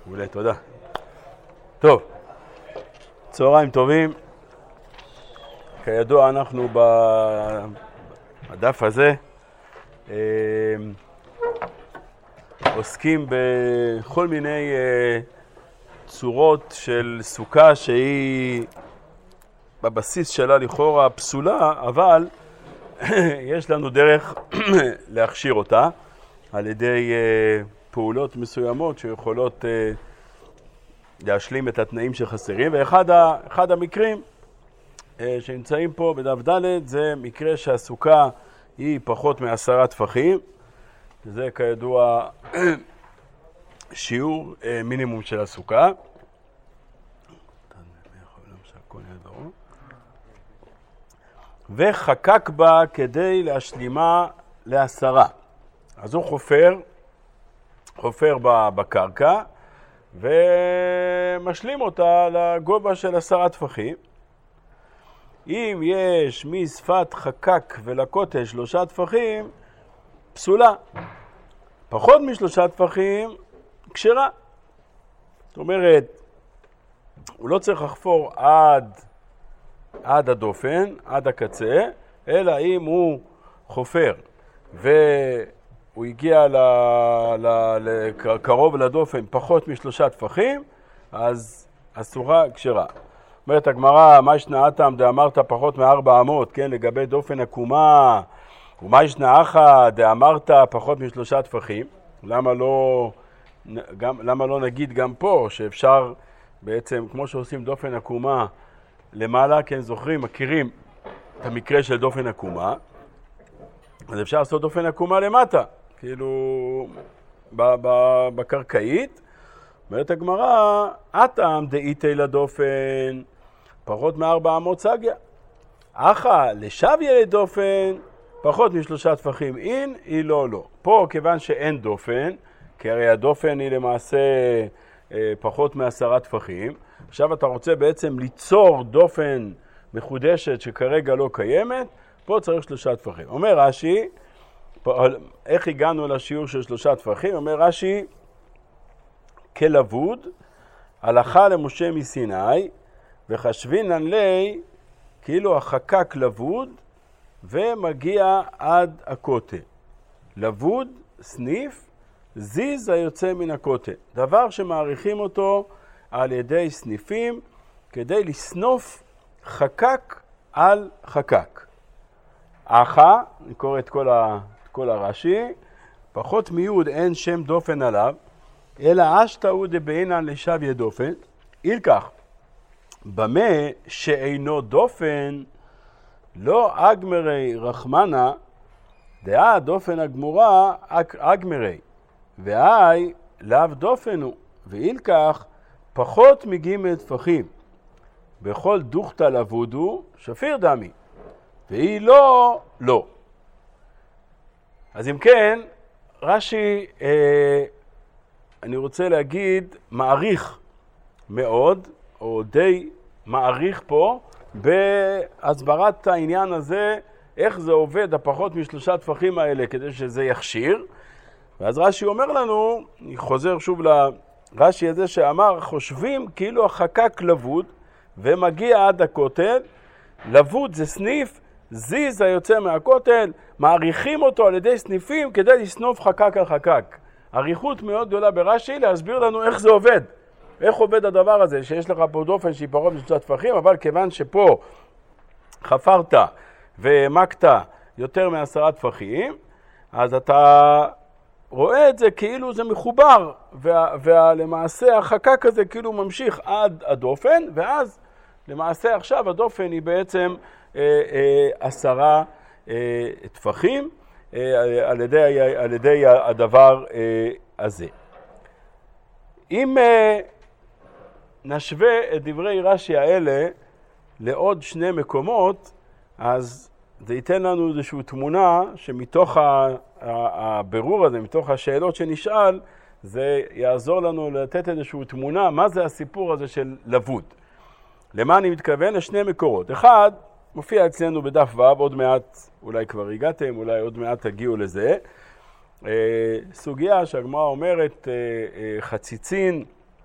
מעולה, תודה. טוב, צהריים טובים. כידוע אנחנו בדף הזה עוסקים בכל מיני צורות של סוכה שהיא בבסיס שלה לכאורה פסולה, אבל יש לנו דרך להכשיר אותה על ידי פעולות מסוימות שיכולות להשלים את התנאים שחסרים. ואחד המקרים שנמצאים פה בדף ד' זה מקרה שהסוכה היא פחות מ10 טפחים. זה כידוע שיעור מינימום של הסוכה. וחקק בה כדי להשלימה ל10. אז הוא חופר בקרקע ומשלים אותה לגובה של 10 טפחים. אם יש משפת חקק ולכותל 3 טפחים, פסולה. פחות מ3 טפחים, כשרה. זאת אומרת, הוא לא צריך לחפור עד הדופן, עד הקצה, אלא אם הוא חופר והוא הגיע קרוב לדופן פחות מ3 טפחים, אז הסוכה כשרה. אומרת הגמרא, מה ישנה אתם דאמרת פחות מ400, כן, לגבי דופן עקומה, ומה ישנה אחא דאמרת פחות מ3 טפחים? למה לא נגיד גם פה שאפשר בעצם, כמו שעושים דופן עקומה למעלה, כן, זוכרים, מכירים את המקרה של דופן עקומה, אז אפשר לעשות דופן עקומה למטה, כאילו בקרקעית. אומרת הגמרא, אתם דאיתי לדופן פחות מ400 סגיה. אחא לשוויה לדופן פחות מ3 טפחים, אין, היא לא. פה כיוון שאין דופן, כי הרי הדופן היא למעשה פחות מ10 טפחים, עכשיו אתה רוצה בעצם ליצור דופן מחודשת שכרגע לא קיימת, פה צריך 3 טפחים. אומר רש"י, איך הגענו לשיעור של 3 טפחים? אומר רש"י, כלבוד, הלכה למשה מסיני, וחשבינן לי, כאילו החקק לבוד, ומגיע עד הכותל. לבוד, סניף, זיז היוצא מן הכותל. דבר שמעריכים אותו על ידי סניפים, כדי לסנוף חקק על חקק. אחא, אני קורא את כל הרש"י, פחות מיוד אין שם דופן עליו, אלא אשתאו דבעינן לשוויה דופן, אילקח, במה שאינו דופן, לא אגמרי רחמנה, דעה דופן הגמורה אגמרי, והי לאו דופן הוא, ואילקח פחות מ-ג' טפחים. בכל דוכתא לבודו שפיר דמי, והיא לא. אז אם כן, רש"י, אני רוצה להגיד, מעריך מאוד, או די מעריך פה, בהסברת העניין הזה, איך זה עובד הפחות מ3 טפחים האלה, כדי שזה יכשיר. ואז רש"י אומר לנו, אני חוזר שוב לרש"י הזה שאמר, חושבים כאילו החקק לבוד, ומגיע עד הכותל, לבוד זה סניף, זיז היוצא מהכותל, מעריכים אותו על ידי סניפים כדי לסנוף חקק על חקק. עריכות מאוד גדולה ברש"י להסביר לנו איך זה עובד. איך עובד הדבר הזה, שיש לך פה דופן שהיא פחות מ3 טפחים, אבל כיוון שפה חפרת והעמקת יותר מ10 טפחים, אז אתה רואה את זה כאילו זה מחובר, ולמעשה החקק הזה כאילו ממשיך עד הדופן, ואז למעשה עכשיו הדופן היא בעצם 10 טפחים על ידי הדבר הזה. אם נשווה את דברי רש"י האלה לעוד 2 מקומות, אז זה ייתן לנו איזושהי תמונה שמתוך הבירור הזה, מתוך השאלות שנשאל, זה יעזור לנו לתת איזושהי תמונה, מה זה הסיפור הזה של לבוד. למה אני מתכוון? ל2 מקורות. אחד, מופיע אצלנו בדף ו', עוד מעט, אולי כבר הגעתם, אולי עוד מעט תגיעו לזה. סוגיה שהגמרא אומרת, חציצין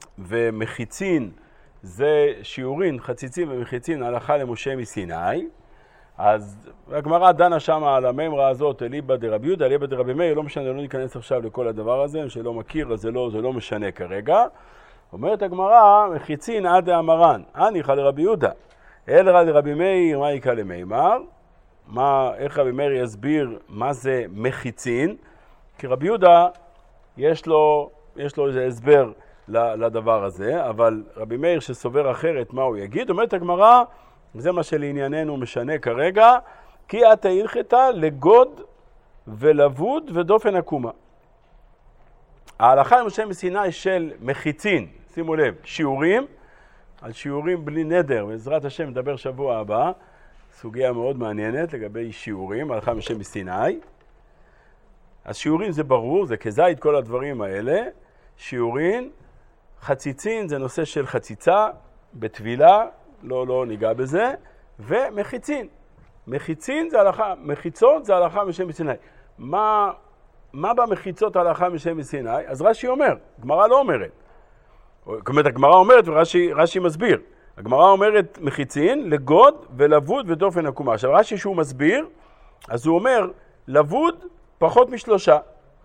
ומחיצין זה שיעורין, חציצין ומחיצין, הלכה למשה מסיני. אז הגמרא דנה שמה על הממרה הזאת, אליבא דרבי יהודה, אליבא דרבי מאיר, לא משנה, לא ניכנס עכשיו לכל הדבר הזה, שלא מכיר, אז זה לא משנה כרגע. אומרת הגמרא, מחיצין עד דאמרן, הניחא לרבי יהודה, אלרא לרבי מאיר, מה יקרא למימר? איך רבי מאיר יסביר מה זה מחיצין? כי רבי יהודה יש לו איזה הסבר לדבר הזה, אבל רבי מאיר שסובר אחרת, מה הוא יגיד? אומרת הגמרא, וזה מה שלענייננו משנה כרגע, כי אתה הלכתה לגוד ולבוד ודופן עקומה. ההלכה למשה מסיני של מחיצין, שימו לב, שיעורים, על שיעורים בלי נדר, בעזרת השם נדבר שבוע הבא, סוגיה מאוד מעניינת לגבי שיעורים, ההלכה למשה מסיני. אז שיעורים זה ברור, זה כזית כל הדברים האלה. שיעורים, חציצין זה נושא של חציצה, בתבילה, לא ניגע בזה, ומחיצין. מחיצין זה הלכה, מחיצות זה הלכה משם מסיני. מה במחיצות הלכה משם מסיני? אז רש"י אומר, גמרא לא אומרת. זאת אומרת, הגמרא אומרת ורש"י מסביר. הגמרא אומרת מחיצין, לגוד ולבוד ודופן עקומה. עכשיו רש"י שהוא מסביר, אז הוא אומר, לבוד פחות משלושה.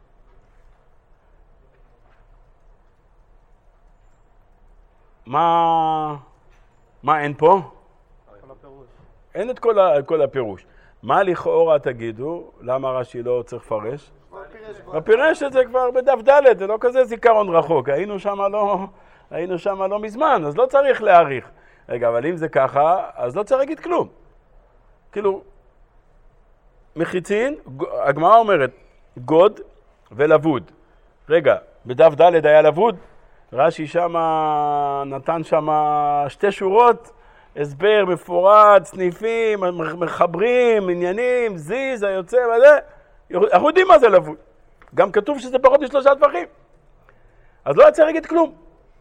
מה אין פה? אין את כל הפירוש. מה לכאורה תגידו? למה רש"י לא צריך לפרש? בפירש את זה כבר בדף ד', זה לא כזה זיכרון רחוק. היינו שם לא מזמן, אז לא צריך להאריך. רגע, אבל אם זה ככה, אז לא צריך להגיד כלום. כאילו, מחיצין, הגמרא אומרת, גוד ולבוד. רגע, בדף ד' היה לבוד, רש"י שם נתן שם 2 שורות, הסבר מפורט, סניפים, מחברים, עניינים, זיז, היוצא וזה. אנחנו יודעים מה זה לבוד. גם כתוב שזה פחות מ3 טפחים. אז לא יצא להגיד כלום.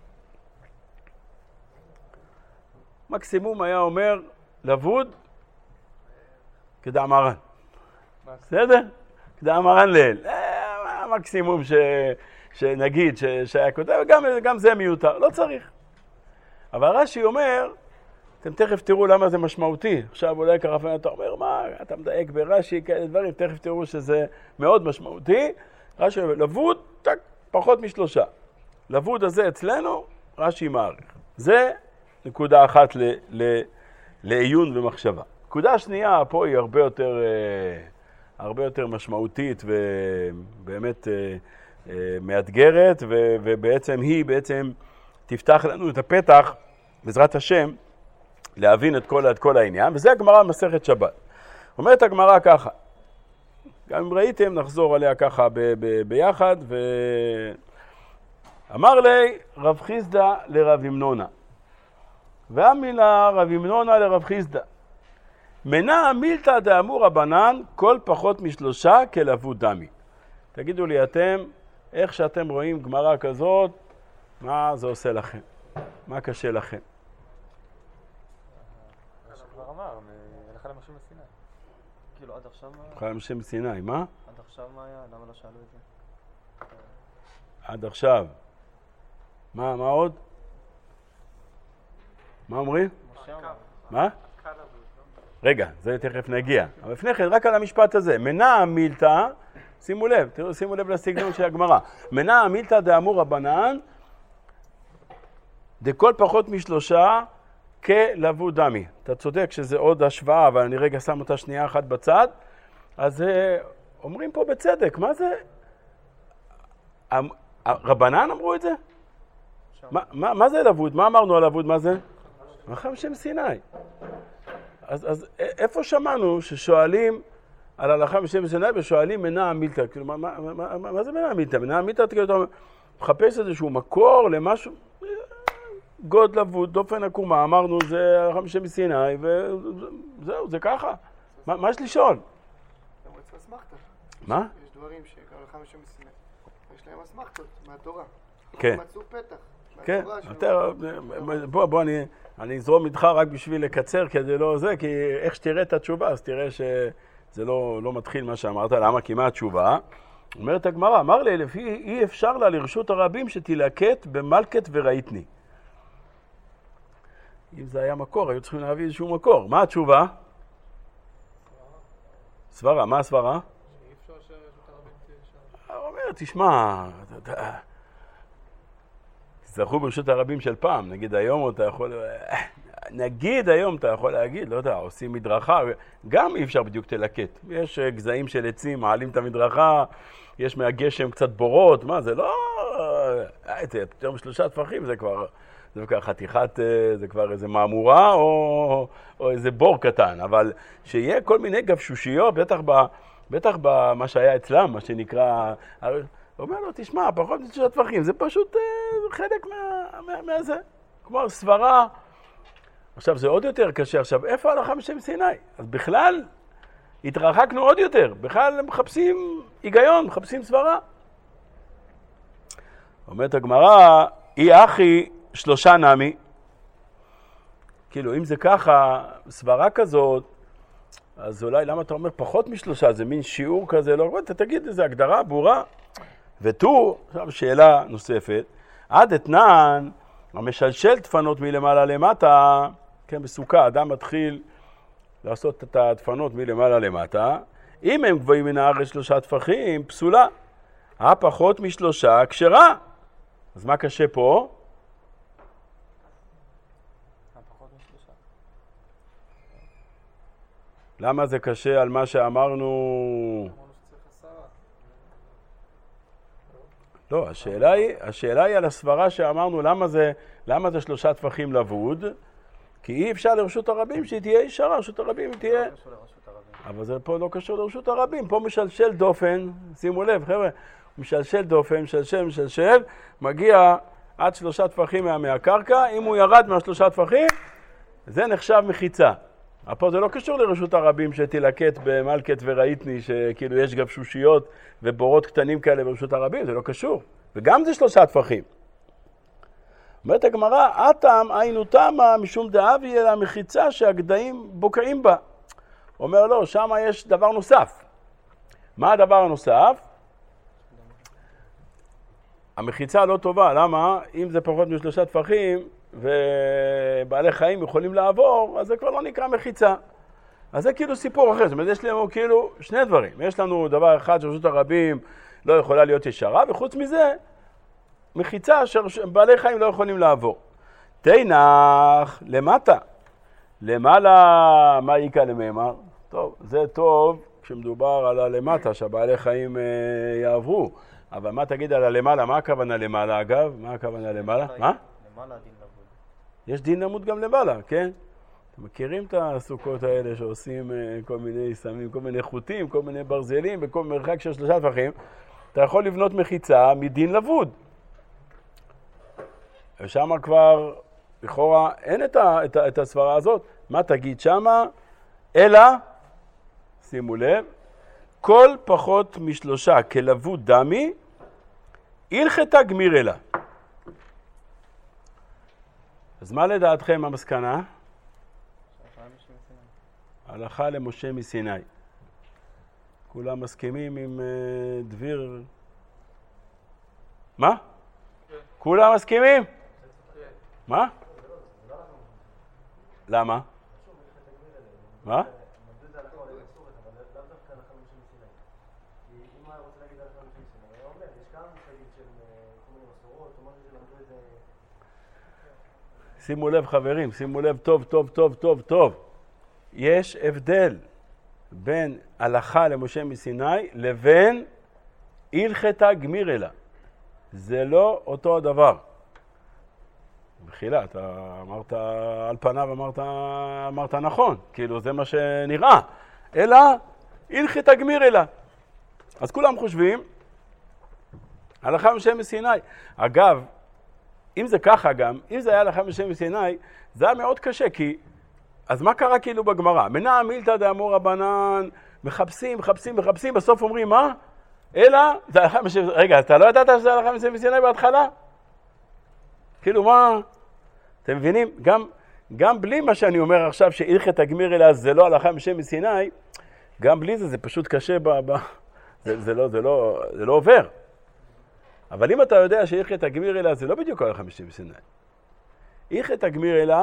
מקסימום היה אומר לבוד כדאמרן. בסדר? כדאמרן ליל. המקסימום שנגיד שהיה כותב, גם זה מיותר. לא צריך. אבל רש"י אומר, אתם תכף תראו למה זה משמעותי. עכשיו אולי כרפן אתה אומר, מה, אתה מדייק ברש"י, כאלה דברים, תכף תראו שזה מאוד משמעותי. רש"י אומר, לבוד, פחות מ3. לבוד הזה אצלנו, רש"י מעריך. זה נקודה אחת לעיון ומחשבה. נקודה שנייה, פה היא הרבה יותר משמעותית ובאמת מאתגרת, ובעצם היא תפתח לנו את הפתח, בעזרת השם, להבין את כל העניין, וזה הגמרא במסכת שבת. אומרת הגמרא ככה, גם אם ראיתם, נחזור עליה ככה ביחד, אמר לי רב חיסדא לרב ימנונה, והמילה רב ימנונה לרב חיסדא, מנע מילתא דאמור רבנן כל פחות מ3 כלבוד דמי. תגידו לי אתם, איך שאתם רואים גמרא כזאת, מה זה עושה לכם? מה קשה לכם? כבר אמר, הלכה למשה מסיני. כאילו עד עכשיו מה? הלכה למשה מסיני, מה? עד עכשיו מה היה? למה לא שאלו את זה? עד עכשיו. מה עוד? מה אומרים? מה? רגע, זה תכף נגיע. אבל לפני כן, רק על המשפט הזה. מנע מילתא, שימו לב לסגנון של הגמרא. מנע מילתא דאמור רבנן, דכל פחות מ3 כלבוד דמי. אתה צודק שזה עוד השוואה, אבל אני רגע שם אותה שנייה אחת בצד. אז אומרים פה בצדק, מה זה? רבנן אמרו את זה? מה זה לבוד? מה אמרנו על לבוד? מה זה? הלכה למשה מסיני. אז איפה שמענו ששואלים על הלכה למשה מסיני ושואלים מנע מילתא? כאילו, מה זה מנע מילתא? מנע מילתא, אתה מחפש איזשהו מקור למשהו, גוד לבוד, דופן עקומה, אמרנו זה הלכה למשה מסיני, וזהו, זה ככה. מה יש לשאול? מה? יש דברים שהלכה למשה מסיני, יש להם אסמכתות מהתורה. כן. מצאו פתח. כן, בוא אני אזרום איתך רק בשביל לקצר, כי איך שתראה את התשובה, אז תראה שזה לא מתחיל מה שאמרת, למה? כי מה התשובה? אומרת הגמרא, אמר לי, לפי אי אפשר לה לרשות הרבים שתילקט במלכת וראיתני. אם זה היה מקור, היו צריכים להביא איזשהו מקור. מה התשובה? סברה. מה הסברה? אי אפשר שרשות הרבים תהיה שם. הוא אומר, תשמע, תזכרו ברשות הרבים של פעם, נגיד היום אתה יכול להגיד, לא יודע, עושים מדרכה, גם אי אפשר בדיוק תלקט. יש גזעים של עצים, מעלים את המדרכה, יש מהגשם קצת בורות, מה זה לא... זה יותר משלושה טפחים, זה כבר חתיכת, זה כבר איזה מאמורה או איזה בור קטן, אבל שיהיה כל מיני גבשושיות, בטח במה שהיה אצלם, מה שנקרא... הוא אומר לו, תשמע, פחות משלושה טפחים, זה פשוט חלק מהזה, כמו סברה. עכשיו, זה עוד יותר קשה. עכשיו, איפה ההלכה בשם סיני? אז בכלל, התרחקנו עוד יותר. בכלל, מחפשים היגיון, מחפשים סברה. אומרת הגמרא, אי אחי 3 נמי. כאילו, אם זה ככה, סברה כזאת, אז אולי למה אתה אומר פחות מ3? זה מין שיעור כזה, לא, אתה תגיד איזו הגדרה ברורה. ותו, עכשיו שאלה נוספת, עד אתנן, המשלשל דפנות מלמעלה למטה, כן, בסוכה, אדם מתחיל לעשות את הדפנות מלמעלה למטה, אם הם גבוהים מן הארץ 3 טפחים, פסולה. פחות מ3 כשרה. אז מה קשה פה? פחות מ3. למה זה קשה על מה שאמרנו? לא, השאלה היא על הסברה שאמרנו למה זה 3 טפחים לבוד, כי אי אפשר לרשות הרבים שהיא תהיה ישרה, רשות הרבים היא תהיה... אבל זה פה לא קשור לרשות הרבים, פה משלשל דופן, שימו לב חבר'ה, משלשל דופן, משלשל, מגיע עד 3 טפחים מהקרקע, אם הוא ירד מה3 טפחים, זה נחשב מחיצה. פה זה לא קשור לרשות הרבים שתילקט במלכת וראיתני, שכאילו יש גבשושיות ובורות קטנים כאלה ברשות הרבים, זה לא קשור. וגם זה 3 טפחים. אומרת הגמרא, אטם היינו תמה משום דאבי אלא מחיצה שהגדיים בוקעים בה. אומר לו, שם יש דבר נוסף. מה הדבר הנוסף? המחיצה לא טובה, למה? אם זה פחות מ3 טפחים ובעלי חיים יכולים לעבור, אז זה כבר לא נקרא מחיצה. אז זה כאילו סיפור אחר, זאת אומרת, יש לנו כאילו 2 דברים. יש לנו דבר אחד שרשות הרבים לא יכולה להיות ישרה, וחוץ מזה, מחיצה שבעלי חיים לא יכולים לעבור. תנח למטה. למעלה, מה יקה למאמר? טוב, זה טוב כשמדובר על הלמטה, שהבעלי חיים יעברו. אבל מה תגיד על הלמעלה? מה הכוונה למעלה אגב? מה הכוונה למעלה? מה? למעלה דין למוד. יש דין למוד גם למעלה, כן? אתם מכירים את הסוכות האלה שעושים כל מיני סמים, כל מיני חוטים, כל מיני ברזלים, בכל מרחק של 3 טפחים? אתה יכול לבנות מחיצה מדין לבוד. ושם כבר, לכאורה, אין את הסברה הזאת. מה תגיד שמה? אלא, שימו לב, כל פחות מ3 כלבוד דמי, הלכתה גמיר אלה. אז מה לדעתכם המסקנה? הלכה למשה מסיני. כולם מסכימים עם דביר? מה? כולם מסכימים? מה? למה? מה? שימו לב חברים, שימו לב טוב. יש הבדל בין הלכה למשה מסיני לבין הלכתה גמיר אלה. זה לא אותו הדבר. בחילה, אתה אמרת על פניו, אמרת נכון, כאילו זה מה שנראה. אלא הלכתה גמיר אלה. אז כולם חושבים, הלכה למשה מסיני. אגב, אם זה ככה גם, אם זה היה הלכה למשה מסיני, זה היה מאוד קשה, כי אז מה קרה כאילו בגמרא? מנע מילתא דאמור רבנן, מחפשים, בסוף אומרים מה? אלא, זה הלכה למשה מסיני. רגע, אתה לא ידעת שזה הלכה למשה מסיני בהתחלה? כאילו מה? אתם מבינים? גם בלי מה שאני אומר עכשיו, שהלכתה גמיר אלה זה לא הלכה למשה מסיני, גם בלי זה, זה פשוט קשה, זה לא עובר. אבל אם אתה יודע שאיכא תגמיר אלא, זה לא בדיוק על 50 סיני. איכא תגמיר אלא,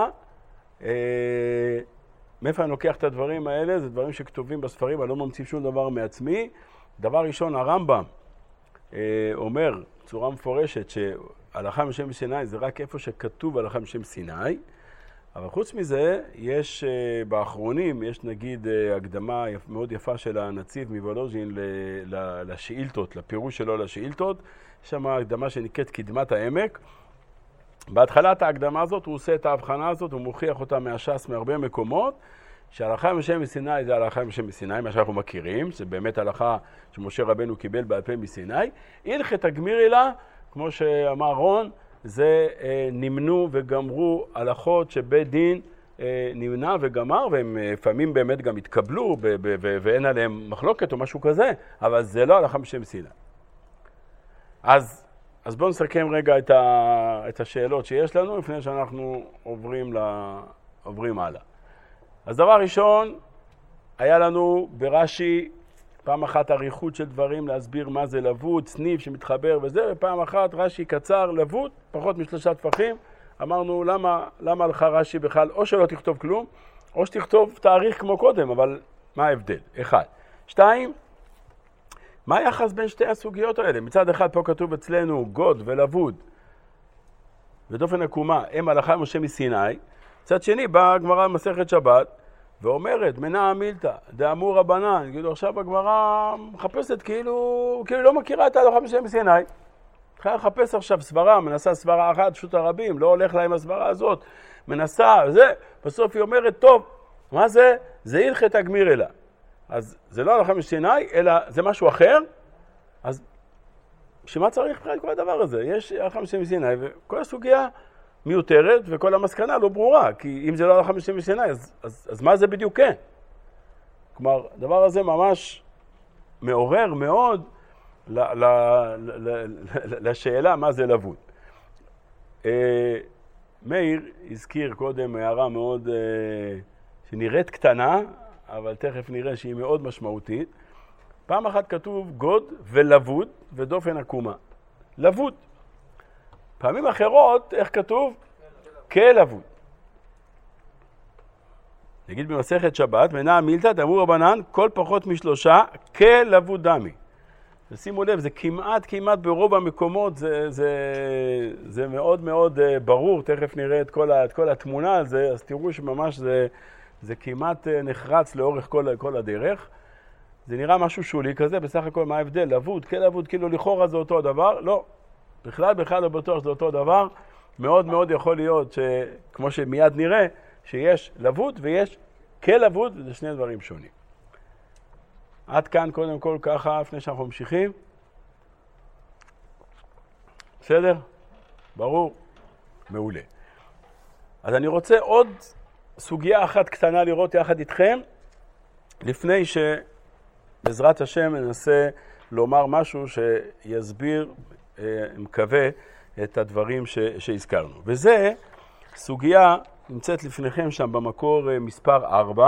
מאיפה אני לוקח את הדברים האלה? זה דברים שכתובים בספרים, אני לא ממציא שום דבר מעצמי. דבר ראשון, הרמב"ם אומר בצורה מפורשת שהלכה משם סיני זה רק איפה שכתוב הלכה משם סיני, אבל חוץ מזה יש באחרונים, יש נגיד הקדמה מאוד יפה של הנציב מוולוז'ין לשאילתות, לפירוש שלו לשאילתות, יש שם הקדמה שנקראת קדמת העמק. בהתחלת ההקדמה הזאת הוא עושה את ההבחנה הזאת, הוא מוכיח אותה מהש"ס מהרבה מקומות, שההלכה משם מסיני זה הלכה משם מסיני, מה שאנחנו מכירים, זה באמת הלכה שמשה רבנו קיבל בעל פה מסיני. הלכת תגמיר אלא, כמו שאמר רון, זה נמנו וגמרו הלכות שבית דין נמנה וגמר, והם לפעמים באמת גם התקבלו ואין עליהם מחלוקת או משהו כזה, אבל זה לא הלכה משם מסיני. אז בואו נסכם רגע את השאלות שיש לנו לפני שאנחנו עוברים הלאה. אז דבר ראשון, היה לנו ברש"י פעם אחת אריכות של דברים להסביר מה זה לבוד, סניף שמתחבר וזה, ופעם אחת רש"י קצר, לבוד, פחות מ3 טפחים. אמרנו למה לך רש"י בכלל, או שלא תכתוב כלום, או שתכתוב תאריך כמו קודם, אבל מה ההבדל? 1. 2, מה היחס בין שתי הסוגיות האלה? מצד אחד פה כתוב אצלנו גוד ולבוד ודופן עקומה הם הלכה משה מסיני, מצד שני באה הגמרא במסכת שבת ואומרת מנע מילתא דאמור רבנן, כאילו עכשיו הגמרא מחפשת כאילו לא מכירה את ההלכה משה מסיני, התחילה לחפש עכשיו סברה, מנסה סברה אחת פשוט הרבים, לא הולך להם הסברה הזאת, מנסה וזה, בסוף היא אומרת טוב, מה זה? זה הלכת תגמיר אלא. אז זה לא הלכה מסיני, אלא זה משהו אחר, אז שמה צריך בכלל כל הדבר הזה? יש הלכה משם סיני, וכל הסוגיה מיותרת, וכל המסקנה לא ברורה, כי אם זה לא הלכה משם סיני, אז מה זה בדיוק כן? כלומר, הדבר הזה ממש מעורר מאוד לשאלה מה זה לבוד. מאיר הזכיר קודם הערה מאוד שנראית קטנה, אבל תכף נראה שהיא מאוד משמעותית. פעם אחת כתוב גוד ולבוד ודופן עקומה. לבוד. פעמים אחרות, איך כתוב? כלבוד. נגיד במסכת שבת, מנע מילתא דאמור רבנן, כל פחות מ3 כלבוד דמי. שימו לב, זה כמעט ברוב המקומות, זה מאוד מאוד ברור, תכף נראה את כל התמונה על זה, אז תראו שממש זה כמעט נחרץ לאורך כל הדרך. זה נראה משהו שולי כזה, בסך הכל מה ההבדל? לבוד, כלבוד, כאילו לכאורה זה אותו הדבר? לא. בכלל לא בטוח שזה אותו דבר. מאוד מאוד יכול להיות כמו שמיד נראה, שיש לבוד ויש כלבוד, וזה שני דברים שונים. עד כאן קודם כל ככה, לפני שאנחנו ממשיכים. בסדר? ברור? מעולה. אז אני רוצה עוד סוגיה אחת קטנה לראות יחד איתכם, לפני שבעזרת השם ננסה לומר משהו שיסביר, מקווה, את הדברים שהזכרנו. וזה סוגיה נמצאת לפניכם שם במקור מספר 4.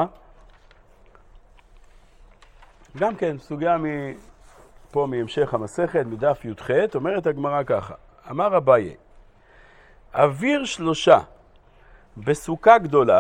גם כן סוגיה פה מהמשך המסכת, מדף י"ח, אומרת הגמרא ככה, אמר אביי, אוויר 3 בסוכה גדולה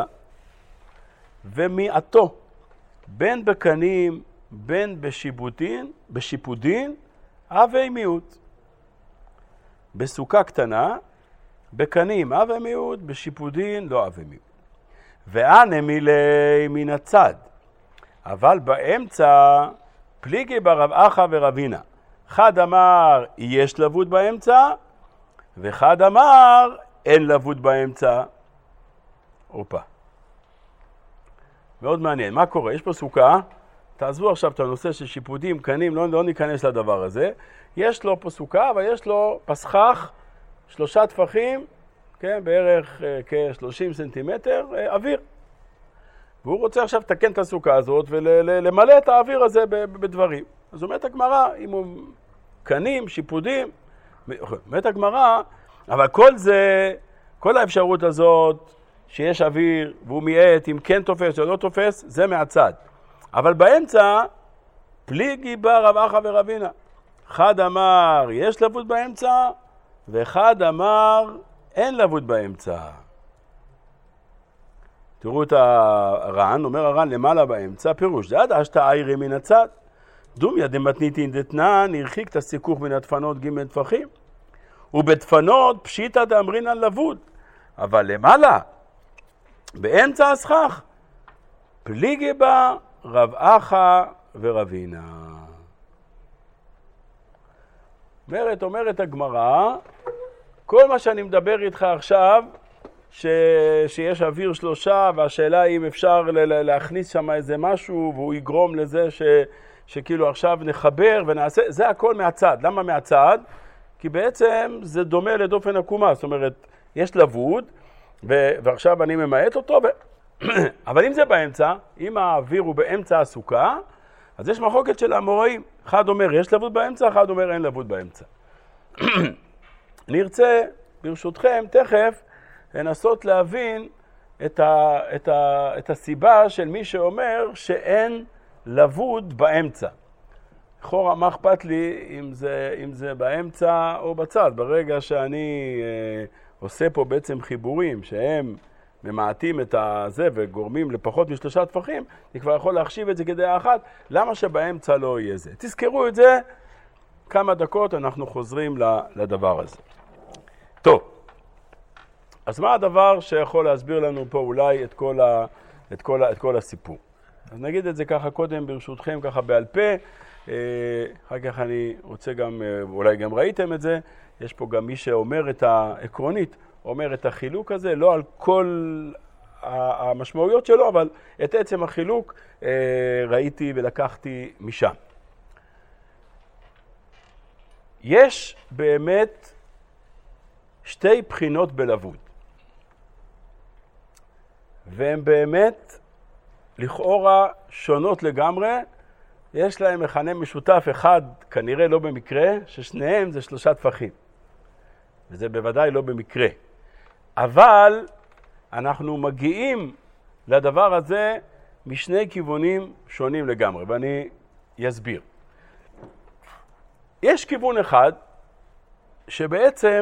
ומיעטו בין בקנים בין בשיפודין אבי מיעוט. בסוכה קטנה, בקנים אבי מיעוט, בשיפודין לא אבי מיעוט. ואנה מילי מן הצד, אבל באמצע פליגי ברב אחא ורבינה. אחד אמר יש לבוד באמצע, ואחד אמר אין לבוד באמצע. אופה. מאוד מעניין. מה קורה? יש פה סוכה, תעזבו עכשיו את הנושא של שיפודים, קנים, לא ניכנס לדבר הזה. יש לו פה סוכה, אבל יש לו פסחח, 3 טפחים, כן, בערך כ-30 סנטימטר, אוויר. והוא רוצה עכשיו לתקן את הסוכה הזאת ולמלא את האוויר הזה בדברים. אז אומרת הגמרא, אם הוא קנים, שיפודים, אומרת הגמרא, אבל כל זה, כל האפשרות הזאת שיש אוויר והוא מיעט, אם כן תופס או לא תופס, זה מהצד. אבל באמצע פליגי בה רב אחא ורבינה. אחד אמר יש לבוד באמצע, ואחד אמר אין לבוד באמצע. תראו את הר"ן, אומר הר"ן למעלה באמצע, פירוש דעת אשתא איירי מן הצד. דומיה דמתניתין דתנן, הרחיק את הסיכוך מן הדפנות ג' טפחים. ובדפנות פשיטא דאמרינן לבוד. אבל למעלה, באמצע הסכך, פליגי בה רב אחא ורבינה. אומרת הגמרא, כל מה שאני מדבר איתך עכשיו, שיש אוויר שלושה, והשאלה היא אם אפשר להכניס שם איזה משהו, והוא יגרום לזה שכאילו עכשיו נחבר ונעשה, זה הכל מהצד. למה מהצד? כי בעצם זה דומה לדופן עקומה, זאת אומרת, יש לבוד, ועכשיו אני ממעט אותו, אבל אם זה באמצע, אם האוויר הוא באמצע הסוכה, אז יש מחלוקת של האמוראים. אחד אומר יש לבוד באמצע, אחד אומר אין לבוד באמצע. אני ארצה, ברשותכם, תכף, לנסות להבין את הסיבה של מי שאומר שאין לבוד באמצע. לכאורה, מה אכפת לי אם זה באמצע או בצד? ברגע שאני עושה פה בעצם חיבורים שהם ממעטים את הזה וגורמים לפחות משלושה טפחים, אני כבר יכול להחשיב את זה כדעה אחת, למה שבאמצע לא יהיה זה? תזכרו את זה, כמה דקות אנחנו חוזרים לדבר הזה. טוב, אז מה הדבר שיכול להסביר לנו פה אולי את כל הסיפור? אז נגיד את זה ככה קודם ברשותכם, ככה בעל פה, אחר כך אני רוצה גם, אולי גם ראיתם את זה, יש פה גם מי שאומר את העקרונית, אומר את החילוק הזה, לא על כל המשמעויות שלו, אבל את עצם החילוק ראיתי ולקחתי משם. יש באמת שתי בחינות בלבוד, והן באמת לכאורה שונות לגמרי, יש להם מכנה משותף אחד, כנראה לא במקרה, ששניהם זה שלושה טפחים. וזה בוודאי לא במקרה. אבל אנחנו מגיעים לדבר הזה משני כיוונים שונים לגמרי, ואני אסביר. יש כיוון אחד שבעצם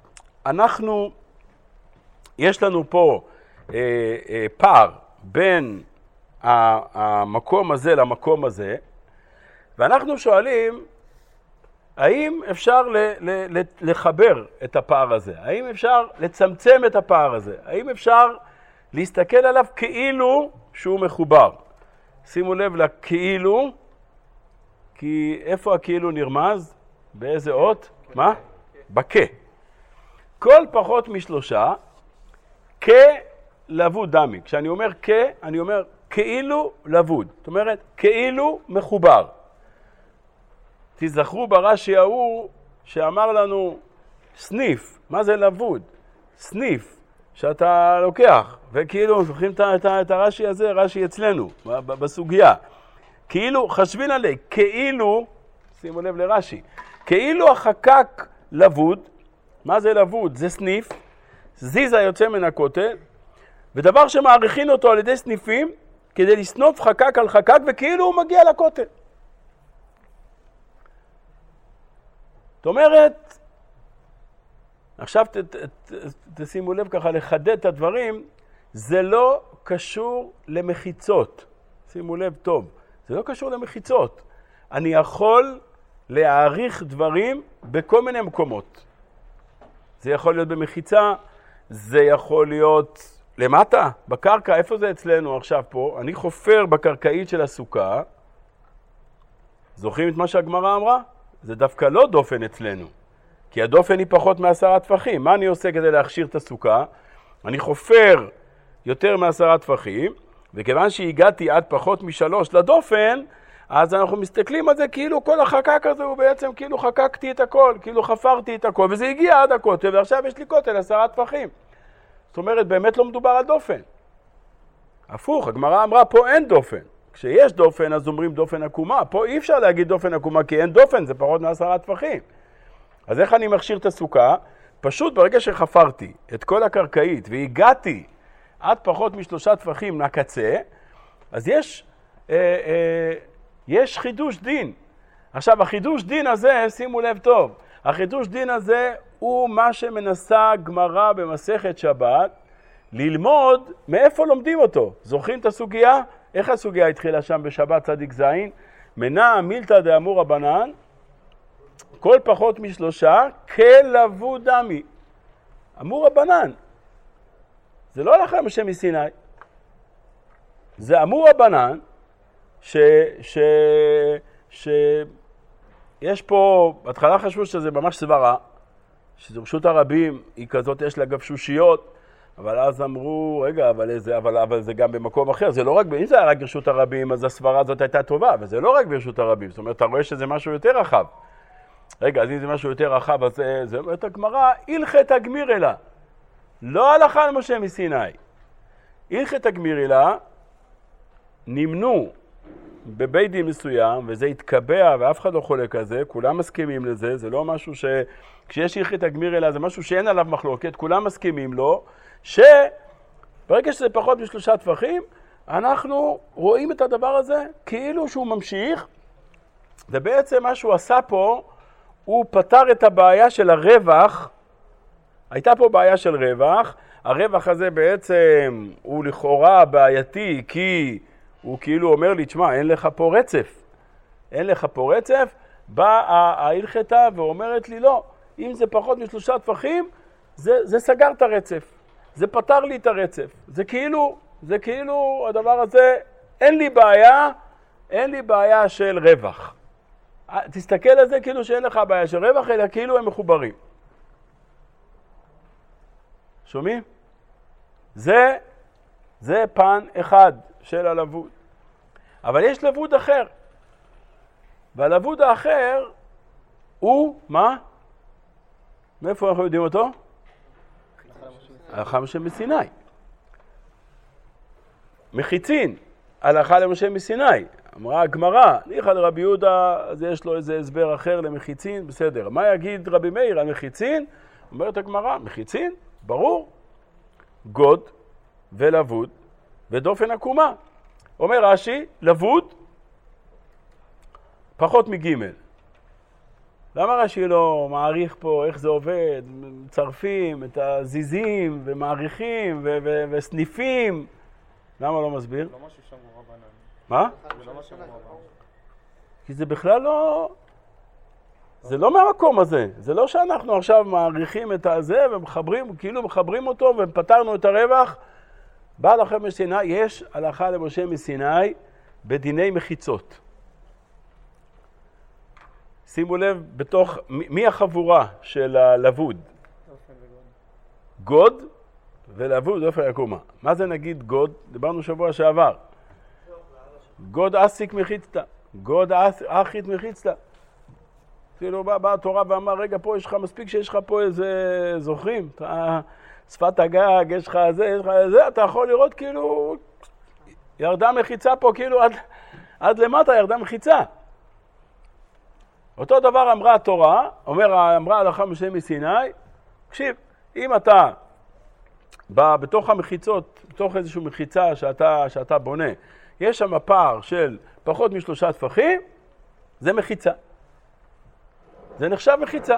יש לנו פה פער בין המקום הזה למקום הזה, ואנחנו שואלים, האם אפשר לחבר את הפער הזה? האם אפשר לצמצם את הפער הזה? האם אפשר להסתכל עליו כאילו שהוא מחובר? שימו לב לכאילו, כי איפה הכאילו נרמז? באיזה אות? מה? בכה. כל פחות משלושה, כלבוד דמי. כשאני אומר אני אומר כאילו לבוד. זאת אומרת, כאילו מחובר. תזכרו ברש"י ההוא שאמר לנו סניף. מה זה לבוד? סניף שאתה לוקח, וכאילו זוכרים את הרש"י הזה, רש"י אצלנו בסוגיה. כאילו חשבין עלי, כאילו, שימו לב לרש"י, כאילו החקק לבוד. מה זה לבוד? זה סניף, זיזה יוצא מן הכותל, ודבר שמעריכין אותו על ידי סניפים כדי לסנוף חקק על חקק, וכאילו הוא מגיע לכותל. זאת אומרת, עכשיו תשימו לב ככה לחדד את הדברים, זה לא קשור למחיצות. שימו לב טוב, זה לא קשור למחיצות. אני יכול להעריך דברים בכל מיני מקומות. זה יכול להיות במחיצה, זה יכול להיות למטה, בקרקע. איפה זה אצלנו עכשיו פה? אני חופר בקרקעית של הסוכה. זוכרים את מה שהגמרא אמרה? זה דווקא לא דופן אצלנו, כי הדופן היא פחות מ10 טפחים. מה אני עושה כדי להכשיר את הסוכה? אני חופר יותר מ10 טפחים, וכיוון שהגעתי עד פחות מ3 לדופן, אז אנחנו מסתכלים על זה כאילו כל החקק הזה הוא בעצם כאילו חקקתי את הכל, כאילו חפרתי את הכל, וזה הגיע עד הכותל, ועכשיו יש לי כותל 10 טפחים. זאת אומרת, באמת לא מדובר על דופן. הפוך, הגמרא אמרה פה אין דופן. כשיש דופן אז אומרים דופן עקומה. פה אי אפשר להגיד דופן עקומה כי אין דופן, זה פחות מ10 טפחים. אז איך אני מכשיר את הסוכה? פשוט ברגע שחפרתי את כל הקרקעית והגעתי עד פחות מ3 טפחים מהקצה, אז יש חידוש דין. עכשיו, החידוש דין הזה, שימו לב טוב, החידוש דין הזה הוא מה שמנסה גמרא במסכת שבת, ללמוד מאיפה לומדים אותו. זוכרים את הסוגיה? איך הסוגיה התחילה שם בשבת צדיק זין? מנע מילתא דאמור רבנן, כל פחות משלושה, כלבו דמי. אמור רבנן. זה לא הלכה למשה מסיני. זה אמור רבנן, יש פה, בהתחלה חשבו שזה ממש סברה, שזה רשות הרבים, היא כזאת, יש לה גבשושיות, אבל אז אמרו, רגע, אבל זה גם במקום אחר, זה לא רק, אם זה היה רק ברשות הרבים, אז הסברה הזאת הייתה טובה, אבל זה לא רק ברשות הרבים, זאת אומרת, אתה רואה שזה משהו יותר רחב. רגע, אז אם זה משהו יותר רחב, אז זה אומרת הגמרא, הלכת הגמיר אלה. לא הלכה למשה מסיני. הלכת הגמיר אלה, נמנו בבית דין מסוים, וזה התקבע, ואף אחד לא חולק על זה, כולם מסכימים לזה, זה לא משהו כשיש הלכת הגמיר אלה, זה משהו שאין עליו מחלוקת, כולם מסכימים לו, שברגע שזה פחות משלושה טפחים, אנחנו רואים את הדבר הזה כאילו שהוא ממשיך, ובעצם מה שהוא עשה פה, הוא פתר את הבעיה של הרווח. הייתה פה בעיה של רווח, הרווח הזה בעצם הוא לכאורה בעייתי, כי הוא כאילו אומר לי, תשמע, אין לך פה רצף. אין לך פה רצף, באה ההלכתה ואומרת לי, לא, אם זה פחות משלושה טפחים, זה סגר את הרצף. זה פתר לי את הרצף. זה כאילו הדבר הזה, אין לי בעיה של רווח. תסתכל על זה כאילו שאין לך בעיה של רווח, אלא כאילו הם מחוברים. שומעים? זה פן אחד של הלבוד. אבל יש לבוד אחר. והלבוד האחר הוא, מה? מאיפה אנחנו יודעים אותו? הלכה למשה מסיני. מחיצין, הלכה למשה מסיני. אמרה הגמרא, ניחא לרבי יהודה, אז יש לו איזה הסבר אחר למחיצין, בסדר. מה יגיד רבי מאיר על מחיצין? אומרת הגמרא, מחיצין, ברור. גוד ולבוד ודופן עקומה. אומר רש"י, לבוד פחות מגימל. למה רש"י לא מעריך פה איך זה עובד? מצרפים את הזיזים ומעריכים וסניפים. למה לא מסביר? לא משהו שם הוא רבנן. מה? זה לא משהו הוא רבנן. כי זה בכלל לא... זה לא מהמקום הזה. זה לא שאנחנו עכשיו מעריכים את הזה ומחברים, כאילו מחברים אותו ופתרנו את הרווח. בא הלכה מסיני, יש הלכה למשה מסיני בדיני מחיצות. שימו לב בתוך, מי החבורה של הלבוד? גוד ולבוד דופן עקומה. מה זה נגיד גוד? דיברנו שבוע שעבר. גוד אסיק מחיצתא. גוד אחית מחיצתא. כאילו באה התורה ואמר, רגע פה יש לך מספיק שיש לך פה איזה זוכרים? שפת הגג, יש לך זה, אתה יכול לראות כאילו ירדה מחיצה פה, כאילו עד למטה ירדה מחיצה. אותו דבר אמרה התורה, אמרה הלכה משה מסיני, תקשיב, אם אתה בתוך המחיצות, בתוך איזושהי מחיצה שאתה בונה, יש שם פער של פחות משלושה טפחים, זה מחיצה. זה נחשב מחיצה.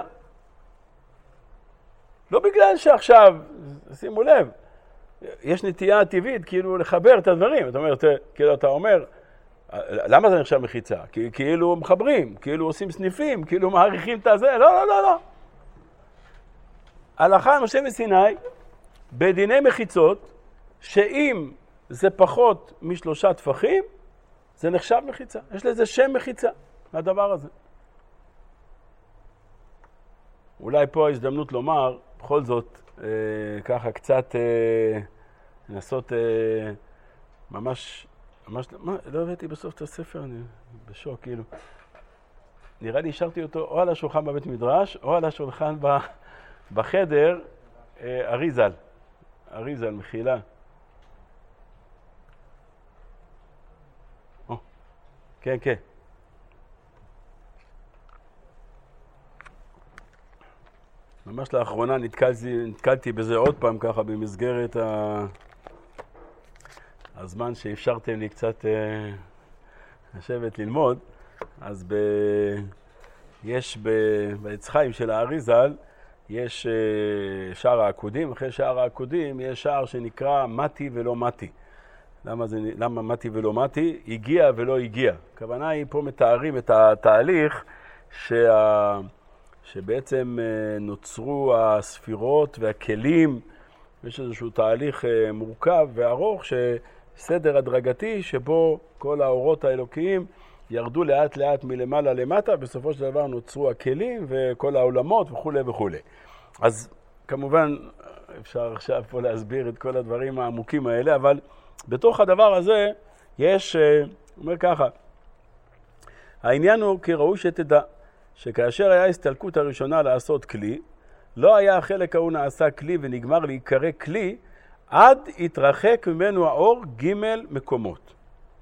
לא בגלל שעכשיו, שימו לב, יש נטייה טבעית כאילו לחבר את הדברים. זאת אומרת, כאילו אתה אומר, למה זה נחשב מחיצה? כאילו מחברים, כאילו עושים סניפים, כאילו מעריכים את הזה. לא. הלכה למשה מסיני, בדיני מחיצות, שאם זה פחות משלושה טפחים, זה נחשב מחיצה. יש לזה שם מחיצה, לדבר הזה. אולי פה ההזדמנות לומר, בכל זאת, ככה קצת לנסות ממש, לא הבאתי בסוף את הספר, אני בשוק, כאילו. נראה לי השארתי אותו או על השולחן בבית מדרש, או על השולחן בחדר, אריזל, מחילה. כן. ממש לאחרונה נתקלתי בזה עוד פעם ככה במסגרת הזמן שאפשרתם לי קצת לשבת ללמוד, אז יש בעץ חיים של האריז"ל, יש שער העקודים, אחרי שער העקודים יש שער שנקרא מתי ולא מתי. למה מתי ולא מתי? הגיע ולא הגיע. הכוונה היא פה מתארים את התהליך שבעצם נוצרו הספירות והכלים. יש איזשהו תהליך מורכב וארוך, שסדר הדרגתי שבו כל האורות האלוקיים ירדו לאט לאט מלמעלה למטה, בסופו של דבר נוצרו הכלים וכל העולמות וכו' וכו'. אז כמובן אפשר עכשיו פה להסביר את כל הדברים העמוקים האלה, אבל בתוך הדבר הזה יש, אומר ככה, העניין הוא כי ראוי שתדע שכאשר היה הסתלקות הראשונה לעשות כלי, לא היה החלק ההוא נעשה כלי ונגמר להיקרא כלי, עד התרחק ממנו האור ג' מקומות.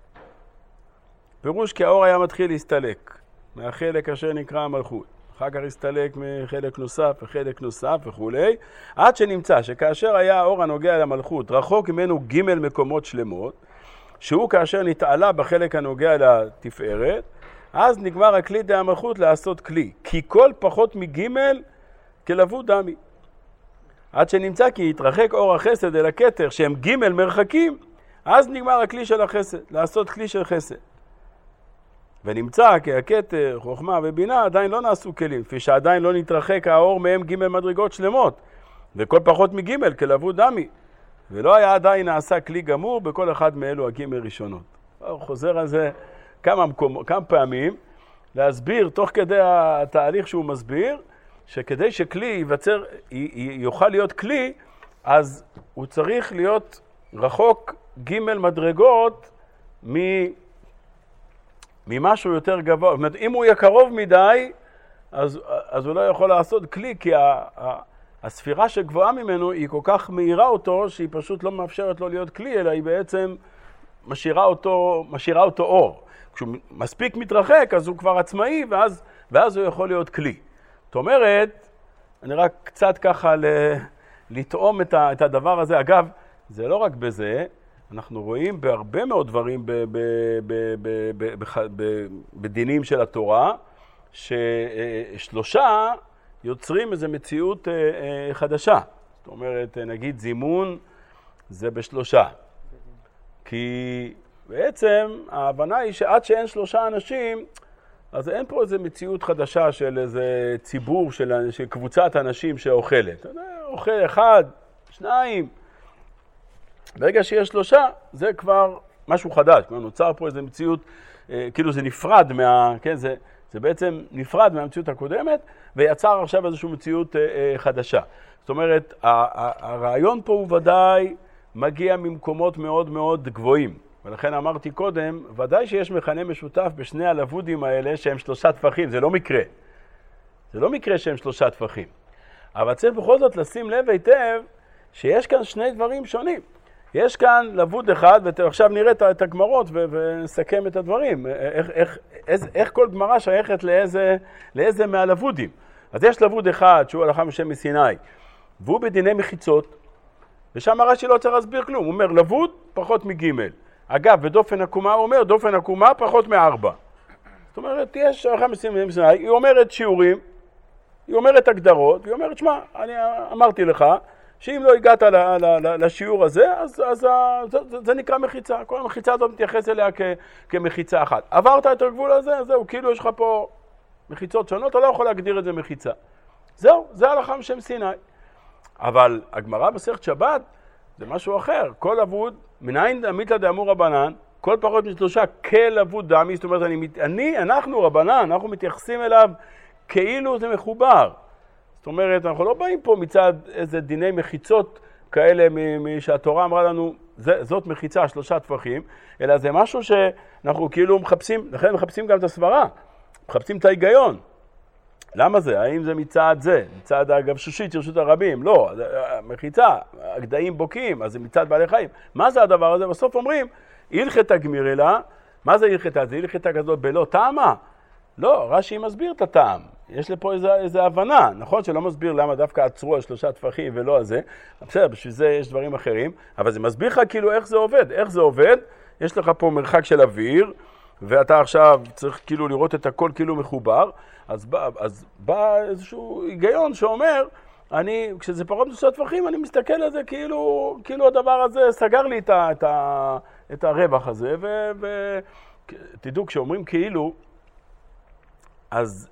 פירוש כי האור היה מתחיל להסתלק מהחלק אשר נקרא המלכות, אחר כך הסתלק מחלק נוסף וחלק נוסף וכו', עד שנמצא שכאשר היה האור הנוגע למלכות רחוק ממנו ג' מקומות שלמות, שהוא כאשר נתעלה בחלק הנוגע לתפארת, אז נגמר הכלי די המלכות לעשות כלי, כי כל פחות מג' כלבוד דמי. עד שנמצא כי יתרחק אור החסד אל הכתר שהם ג' מרחקים, אז נגמר הכלי של החסד, לעשות כלי של חסד. ונמצא כי הכתר, חוכמה ובינה עדיין לא נעשו כלים, כפי שעדיין לא נתרחק האור מהם ג' מדרגות שלמות, וכל פחות מג' כלבוד דמי, ולא היה עדיין נעשה כלי גמור בכל אחד מאלו הג' ראשונות. הוא חוזר על זה כמה פעמים, להסביר תוך כדי התהליך שהוא מסביר, שכדי שכלי ייווצר, יוכל להיות כלי, אז הוא צריך להיות רחוק ג' מדרגות ממשהו יותר גבוה. זאת אומרת, אם הוא יהיה קרוב מדי, אז הוא לא יכול לעשות כלי, כי הספירה שגבוהה ממנו היא כל כך מהירה אותו, שהיא פשוט לא מאפשרת לו להיות כלי, אלא היא בעצם משאירה אותו אור. כשהוא מספיק מתרחק, אז הוא כבר עצמאי, ואז הוא יכול להיות כלי. זאת אומרת, אני רק קצת ככה לטעום את הדבר הזה. אגב, זה לא רק בזה, אנחנו רואים בהרבה מאוד דברים בדינים של התורה, ששלושה יוצרים איזו מציאות חדשה. זאת אומרת, נגיד זימון זה בשלושה. כי בעצם ההבנה היא שעד שאין שלושה אנשים, אז אין פה איזו מציאות חדשה של איזה ציבור, של קבוצת אנשים שאוכלת. אוכל אחד, שניים. ברגע שיש שלושה, זה כבר משהו חדש. נוצר פה איזו מציאות, כאילו זה נפרד כן, זה בעצם נפרד מהמציאות הקודמת, ויצר עכשיו איזושהי מציאות חדשה. זאת אומרת, הרעיון פה הוא ודאי מגיע ממקומות מאוד מאוד גבוהים. ולכן אמרתי קודם, ודאי שיש מכנה משותף בשני הלבודים האלה שהם שלושה טפחים, זה לא מקרה. זה לא מקרה שהם שלושה טפחים. אבל צריך בכל זאת לשים לב היטב שיש כאן שני דברים שונים. יש כאן לבוד אחד, ועכשיו נראה את הגמרות ונסכם את הדברים. איך כל גמרה שייכת לאיזה מהלבודים. אז יש לבוד אחד שהוא הלכה משה מסיני, והוא בדיני מחיצות, ושם רש"י לא צריך להסביר כלום. הוא אומר לבוד פחות מג'. אגב, בדופן עקומה הוא אומר, דופן עקומה פחות מ4. זאת אומרת, יש הלכה מסיני, היא אומרת שיעורים, היא אומרת הגדרות, היא אומרת, שמע, אני אמרתי לך, שאם לא הגעת לשיעור הזה, אז זה נקרא מחיצה. כל המחיצה הזאת מתייחס אליה כמחיצה אחת. עברת את הגבול הזה, זהו, כאילו יש לך פה מחיצות שונות, אתה לא יכול להגדיר את זה מחיצה. זהו, זה הלכה משם סיני. אבל הגמרא במסכת שבת זה משהו אחר. כל לבוד, מניין דאמיתא דאמור רבנן, כל פחות משלושה כלבוד דמי, זאת אומרת, אנחנו רבנן, אנחנו מתייחסים אליו כאילו זה מחובר. זאת אומרת, אנחנו לא באים פה מצד איזה דיני מחיצות כאלה שהתורה אמרה לנו, זאת מחיצה, שלושה טפחים, אלא זה משהו שאנחנו כאילו מחפשים, לכן מחפשים גם את הסברה, מחפשים את ההיגיון. למה זה? האם זה מצד זה? מצד הגבשושית, רשות הרבים? לא, מחיצה, הגדיים בוקעים, אז זה מצד בעלי חיים. מה זה הדבר הזה? בסוף אומרים, הלכתה גמירלה, מה זה הלכתה? זה הלכתה כזאת בלא טעמה? לא, רש"י מסביר את הטעם. יש לפה איזו הבנה, נכון שלא מסביר למה דווקא עצרו על שלושה טפחים ולא על זה, בסדר, בשביל זה יש דברים אחרים, אבל זה מסביר לך כאילו איך זה עובד. איך זה עובד? יש לך פה מרחק של אוויר, ואתה עכשיו צריך כאילו לראות את הכל כאילו מחובר, אז בא איזשהו היגיון שאומר, כשזה פחות מ3 טפחים, אני מסתכל על זה כאילו הדבר הזה סגר לי את הרווח הזה, ותדעו, כשאומרים כאילו, אז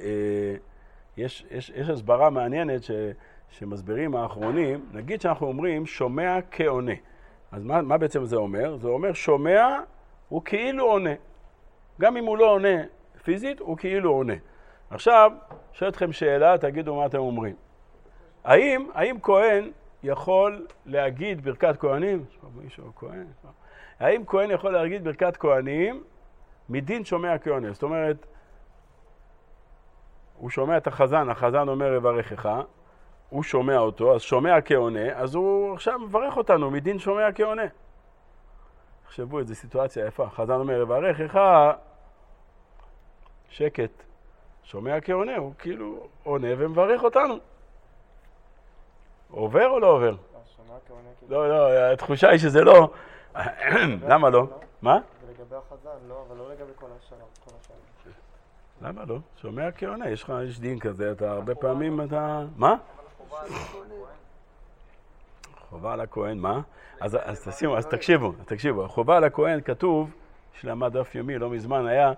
יש הסברה מעניינת שמסבירים האחרונים, נגיד שאנחנו אומרים שומע כעונה. אז מה בעצם זה אומר? זה אומר שומע הוא כאילו עונה. גם אם הוא לא עונה פיזית, הוא כאילו עונה. עכשיו, שואל אתכם שאלה, תגידו מה אתם אומרים. האם כהן יכול להגיד ברכת כהנים? האם כהן יכול להגיד ברכת כהנים מדין שומע כעונה? זאת אומרת, הוא שומע את החזן, החזן אומר יברכך, הוא שומע אותו, אז שומע כעונה, אז הוא עכשיו מברך אותנו מדין שומע כעונה. תחשבו איזו סיטואציה יפה, החזן אומר יברכך, שקט, שומע כעונה, הוא כאילו עונה ומברך אותנו. עובר או לא עובר? לא, התחושה היא שזה לא. למה לא? מה? ולגבי החזן, לא, אבל לא לגבי כל השאר. למה לא? שומע כעונה, יש דין כזה, אתה הרבה פעמים אתה... מה? חובה על הכהן, מה? אז תקשיבו, החובה על הכהן כתוב, שלמד דף יומי, לא מזמן היה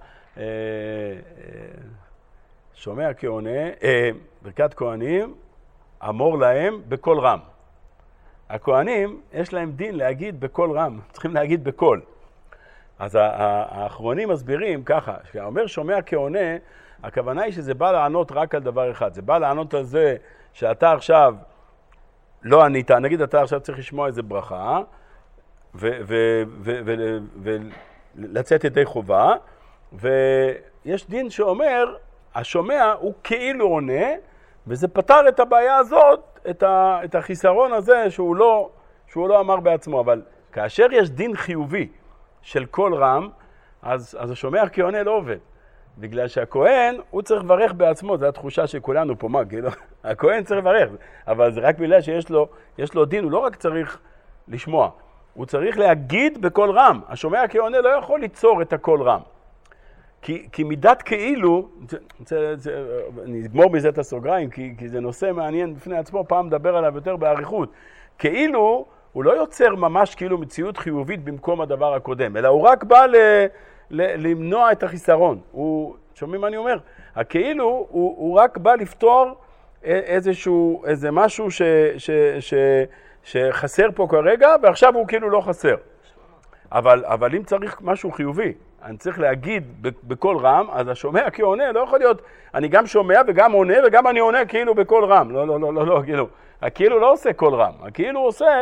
שומע כעונה, ברכת כהנים, אמור להם בקול רם. הכהנים, יש להם דין להגיד בקול רם, צריכים להגיד בקול. אז האחרונים מסבירים ככה, כשאומר שומע כעונה, הכוונה היא שזה בא לענות רק על דבר אחד. זה בא לענות על זה שאתה עכשיו לא ענית, נגיד אתה עכשיו צריך לשמוע איזה ברכה, ולצאת ידי חובה, ויש דין שאומר, השומע הוא כאילו עונה, וזה פתר את הבעיה הזאת, את החיסרון הזה שהוא לא אמר בעצמו. אבל כאשר יש דין חיובי של קול רם, אז השומע כעונה לא עובד. בגלל שהכהן, הוא צריך לברך בעצמו, זו התחושה של כולנו פה, מה, כאילו, הכהן צריך לברך, אבל זה רק בגלל שיש לו דין, הוא לא רק צריך לשמוע, הוא צריך להגיד בקול רם. השומע כעונה לא יכול ליצור את הקול רם. כי מידת כאילו, אני אגמור בזה את הסוגריים, כי זה נושא מעניין בפני עצמו, פעם מדבר עליו יותר באריכות. כאילו, הוא לא יוצר ממש כאילו מציאות חיובית במקום הדבר הקודם, אלא הוא רק בא למנוע את החיסרון. שומעים מה אני אומר? הכאילו הוא רק בא לפתור איזה משהו שחסר פה כרגע, ועכשיו הוא כאילו לא חסר. אבל אם צריך משהו חיובי, אני צריך להגיד בקול רם, אז השומע כעונה לא יכול להיות, אני גם שומע וגם עונה וגם אני עונה כאילו בקול רם. לא, כאילו. הכאילו לא עושה קול רם, הכאילו עושה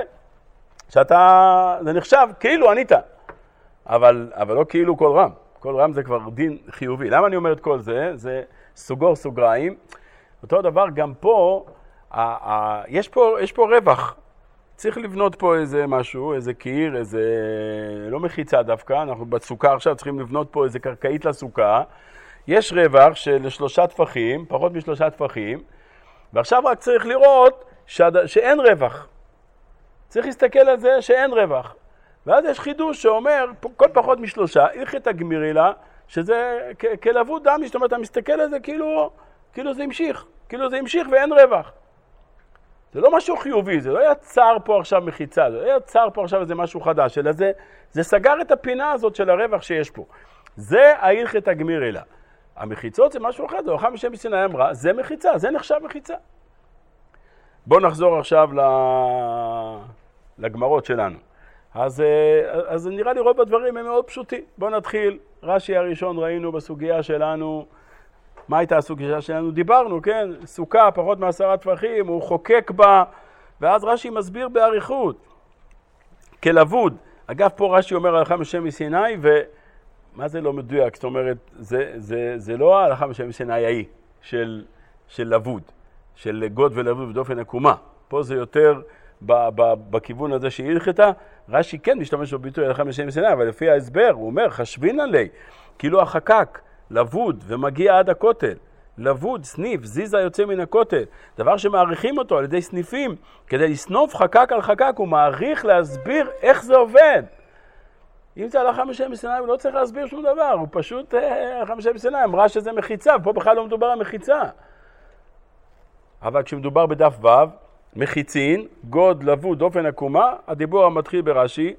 זה נחשב כאילו ענית. אבל לא כאילו קול רם. קול רם זה כבר דין חיובי. למה אני אומר את כל זה? זה סוגריים. אותו דבר גם פה, יש פה רווח. צריך לבנות פה איזה משהו, איזה קיר, איזה... לא מחיצה דווקא, אנחנו בסוכה עכשיו צריכים לבנות פה איזה קרקעית לסוכה. יש רווח של 3 טפחים, פחות מ3 טפחים, ועכשיו רק צריך לראות שאין רווח. צריך להסתכל על זה שאין רווח. ואז יש חידוש שאומר, כל פחות מ3, הלכת הגמירילה, שזה כלבוד דמי, זאת אומרת, אתה מסתכל על זה כאילו זה המשיך, כאילו זה המשיך ואין רווח. זה לא משהו חיובי, זה לא יצר פה עכשיו מחיצה, זה לא יצר פה עכשיו איזה משהו חדש, אלא זה סגר את הפינה הזאת של הרווח שיש פה. זה ההלכת הגמירילה. המחיצות זה משהו אחר, זה הלכה משם מסיני אמרה, זה מחיצה, זה נחשב מחיצה. בואו נחזור עכשיו לגמרות שלנו. אז נראה לי רוב הדברים הם מאוד פשוטים. בואו נתחיל. רש"י הראשון ראינו בסוגיה שלנו, מה הייתה הסוגיה שלנו? דיברנו, כן? סוכה, פחות מ10 טפחים, הוא חוקק בה, ואז רש"י מסביר באריכות. כלבוד. אגב, פה רש"י אומר הלכה משם מסיני, ומה זה לא מדויק? זאת אומרת, זה לא ההלכה משם מסיני ההיא של לבוד, של גוד ולבוד בדופן עקומה. פה זה יותר בכיוון הזה שהיא הלכתה. רש"י כן משתמש בביטוי הלכה משם מסיני, אבל לפי ההסבר הוא אומר, חשבינן לי, כאילו החקק, לבוד ומגיע עד הכותל. לבוד, סניף, זיזה יוצא מן הכותל. דבר שמעריכים אותו על ידי סניפים, כדי לסנוף חקק על חקק, הוא מעריך להסביר איך זה עובד. אם זה הלכה משה מסיני, הוא לא צריך להסביר שום דבר, הוא פשוט, הלכה משה מסיני אמרה שזה מחיצה, ופה בכלל לא מדובר על מחיצה. אבל כשמדובר בדף ו', מחיצין, גוד, לבוד, דופן עקומה, הדיבור המתחיל ברש"י,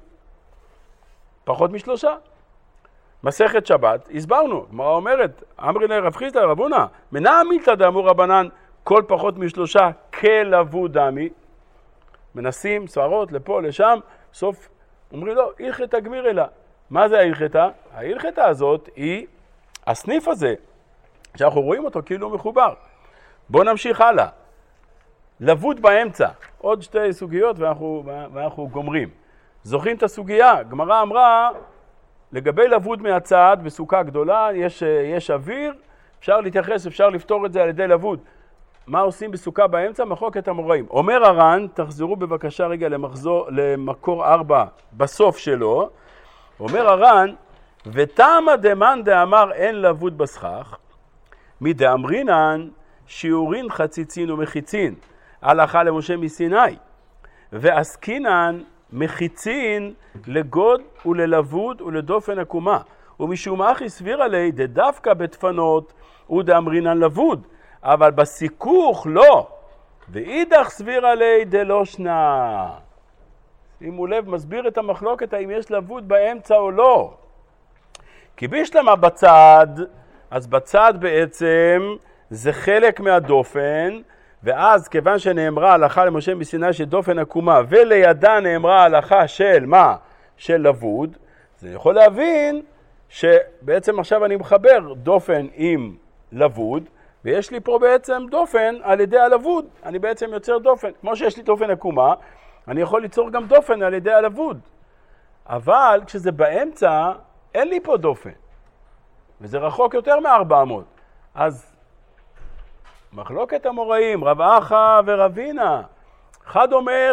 פחות מ3. מסכת שבת, הסברנו, גמרא אומרת, אמרי לרב חיסדא רב הונא, מנע מילתא דאמור רבנן, כל פחות מ3 כלבוד דמי, מנסים סברות לפה, לשם, סוף אומרים לו, הלכתא גמירא לה. מה זה ההלכתא? ההלכתא הזאת היא הסניף הזה, שאנחנו רואים אותו כאילו מחובר. בואו נמשיך הלאה. לבוד באמצע, עוד 2 סוגיות ואנחנו גומרים. זוכרים את הסוגיה? גמרא אמרה, לגבי לבוד מהצד בסוכה גדולה, יש אוויר, אפשר להתייחס, אפשר לפתור את זה על ידי לבוד. מה עושים בסוכה באמצע? מחלוקת המוראים. אומר הר"ן, תחזרו בבקשה רגע למקור 4 בסוף שלו, אומר הר"ן, ותמה דמן דאמר אין לבוד בסכך, מדאמרינן שיעורין חציצין ומחיצין, הלכה למשה מסיני, ועסקינן מחיצין לגוד וללבוד ולדופן עקומה, ומשום אחי סביר עלי דווקא בתפנות ודאמרינן לבוד, אבל בסיכוך לא, ואידך סביר עלי דלא שנה. שימו לב, מסביר את המחלוקת האם יש לבוד באמצע או לא. כי בשלמה בצד, אז בצד בעצם זה חלק מהדופן, ואז כיוון שנאמרה הלכה למשה מסיני של דופן עקומה, ולידה נאמרה הלכה של מה? של לבוד, זה יכול להבין שבעצם עכשיו אני מחבר דופן עם לבוד, ויש לי פה בעצם דופן על ידי הלבוד. אני בעצם יוצר דופן. כמו שיש לי דופן עקומה, אני יכול ליצור גם דופן על ידי הלבוד. אבל כשזה באמצע, אין לי פה דופן. וזה רחוק יותר מ400. אז מחלוקת המוראים, רב אחא ורבינה. אחד אומר,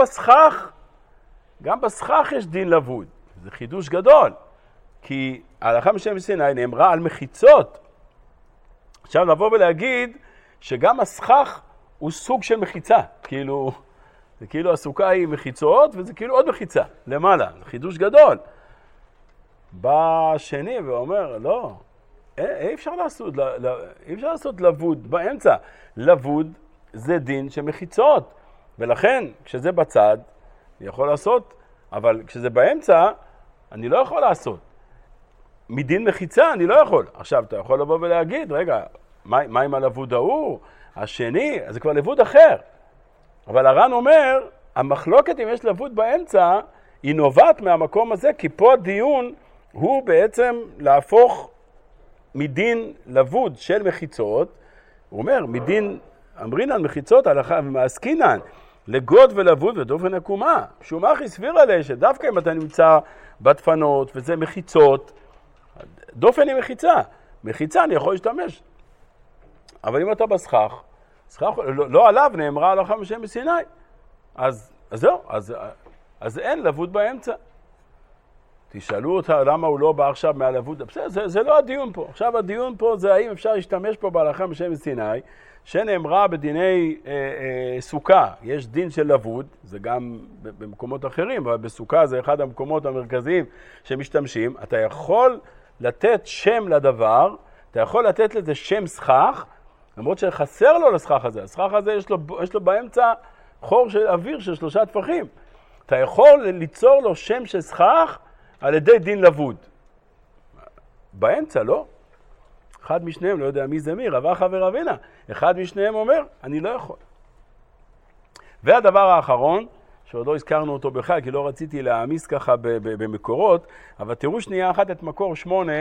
גם בסכך יש דין לבוד. זה חידוש גדול. כי ההלכה משה מסיני נאמרה על מחיצות. עכשיו לבוא ולהגיד שגם הסכך הוא סוג של מחיצה. זה כאילו הסוכה היא מחיצות וזה כאילו עוד מחיצה למעלה. זה חידוש גדול. בא שני ואומר, לא, אי אפשר לעשות לבוד באמצע. לבוד זה דין של מחיצות. ולכן כשזה בצד אני יכול לעשות, אבל כשזה באמצע אני לא יכול לעשות. מדין מחיצה אני לא יכול. עכשיו אתה יכול לבוא ולהגיד, רגע, מה עם הלבוד ההוא? השני, זה כבר לבוד אחר. אבל הר"ן אומר, המחלוקת אם יש לבוד באמצע, היא נובעת מהמקום הזה, כי פה הדיון הוא בעצם להפוך מדין לבוד של מחיצות, הוא אומר, מדין אמרינן מחיצות הלכה ומעסקינן, לגוד ולבוד ודופן עקומה. שום אחי סביר עלי שדווקא אם אתה נמצא בדפנות וזה מחיצות, דופן היא מחיצה. מחיצה אני יכול להשתמש. אבל אם אתה בסכך, לא עליו נאמרה הלכה משה מסיני. אז זהו, אז אין לבוד באמצע. תשאלו אותה למה הוא לא בא עכשיו מהלבוד. בסדר, זה לא הדיון פה. עכשיו הדיון פה זה האם אפשר להשתמש פה בהלכה משה מסיני, שנאמרה בדיני סוכה. יש דין של לבוד, זה גם במקומות אחרים, אבל בסוכה זה אחד המקומות המרכזיים שמשתמשים. אתה יכול לתת שם לדבר, אתה יכול לתת לזה שם סכך, למרות שחסר לו לסכך הזה. הסכך הזה יש לו באמצע חור של אוויר של 3 טפחים. אתה יכול ליצור לו שם של סכך על ידי דין לבוד. באמצע, לא? אחד משניהם, לא יודע מי זה מי, רב אחא ורבינה. אחד משניהם אומר, אני לא יכול. והדבר האחרון, שעוד לא הזכרנו אותו בכלל, כי לא רציתי להעמיס ככה במקורות, אבל תראו שנייה אחת את מקור 8,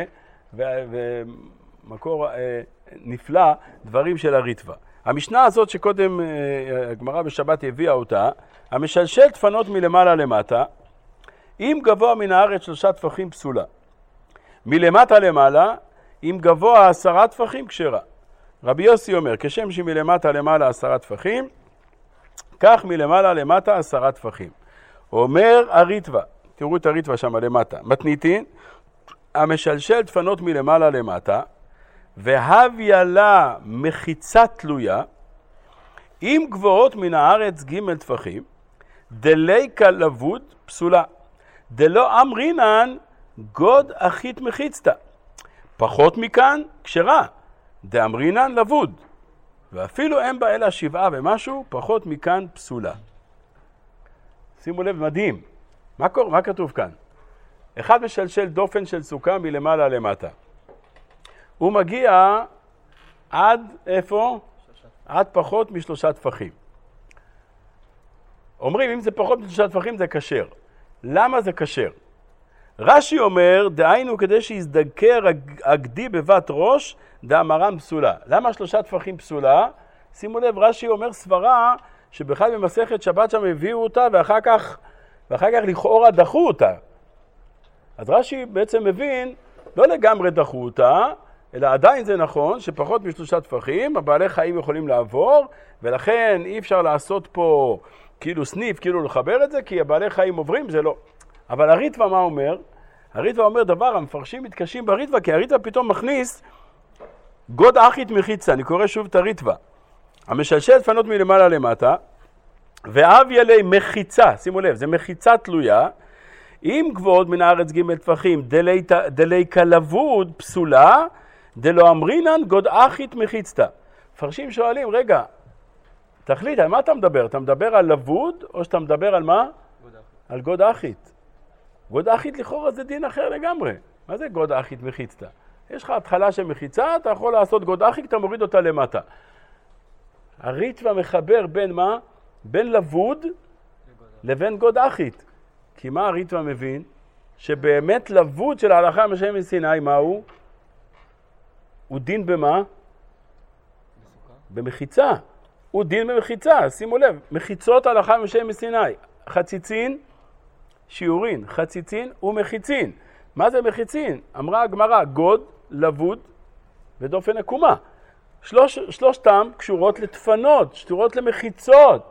ומקור נפלא, דברים של הריטב"א. המשנה הזאת שקודם הגמרא בשבת הביאה אותה, המשלשל דפנות מלמעלה למטה, אם גבוה מן הארץ 3 טפחים פסולה. מלמטה למעלה, אם גבוה 10 טפחים כשרה. רבי יוסי אומר, כשם שמלמטה למעלה 10 טפחים, כך מלמעלה למטה 10 טפחים. אומר הריטב"א, תראו את הריטב"א שם למטה, מתניתין, המשלשל דפנות מלמעלה למטה, והביא לה מחיצה תלויה, אם גבוהות מן הארץ ג' טפחים, דליקה לבוד פסולה. דלא אמרינן גוד אחית מחיצתא. פחות מכאן, כשרה. דאמרינן לבוד. ואפילו אין בה אלא 7 ומשהו, פחות מכאן פסולה. שימו לב, מדהים. מה כתוב כאן? אחד משלשל דופן של סוכה מלמעלה למטה. הוא מגיע עד איפה? עד פחות מ3 טפחים. אומרים, אם זה פחות מ3 טפחים זה כשר. למה זה כשר? רש"י אומר, דהיינו כדי שיזדקר הגדי בבת ראש, דאמרן פסולה. למה 3 טפחים פסולה? שימו לב, רש"י אומר סברה שבכלל במסכת שבת שם הביאו אותה ואחר כך לכאורה דחו אותה. אז רש"י בעצם מבין, לא לגמרי דחו אותה, אלא עדיין זה נכון שפחות מ3 טפחים, הבעלי חיים יכולים לעבור, ולכן אי אפשר לעשות פה כאילו סניף, כאילו לחבר את זה, כי הבעלי חיים עוברים, זה לא. אבל הריטב"א מה אומר? הריטב"א אומר דבר, המפרשים מתקשים בריטב"א, כי הריטב"א פתאום מכניס גוד אחית מחיצה. אני קורא שוב את הריטב"א. המשלשל דפנות מלמעלה למטה, ואב ילי מחיצה, שימו לב, זה מחיצה תלויה, אם גבוהות מן הארץ ג' טפחים, דלי כלבוד פסולה, דלא אמרינן גוד אחית מחיצתא. מפרשים שואלים, רגע, תחליט, על מה אתה מדבר? אתה מדבר על לבוד, או שאתה מדבר על מה? על גוד אחית. גוד אחית לכאורה זה דין אחר לגמרי. מה זה גוד אחית מחיצתא? יש לך התחלה של מחיצה, אתה יכול לעשות גוד אחית, אתה מוריד אותה למטה. הריטב"א מחבר בין מה? בין לבוד לבין גוד אחית. כי מה הריטב"א מבין? שבאמת לבוד של ההלכה משה מסיני, מה הוא? הוא דין במה? במחיצה. הוא דין במחיצה, שימו לב. מחיצות ההלכה משה מסיני. חציצין, שיעורין. חציצין ומחיצין. מה זה מחיצין? אמרה הגמרא, גוד, לבוד ודופן עקומה. שלושתם קשורות לתפנות, קשורות למחיצות.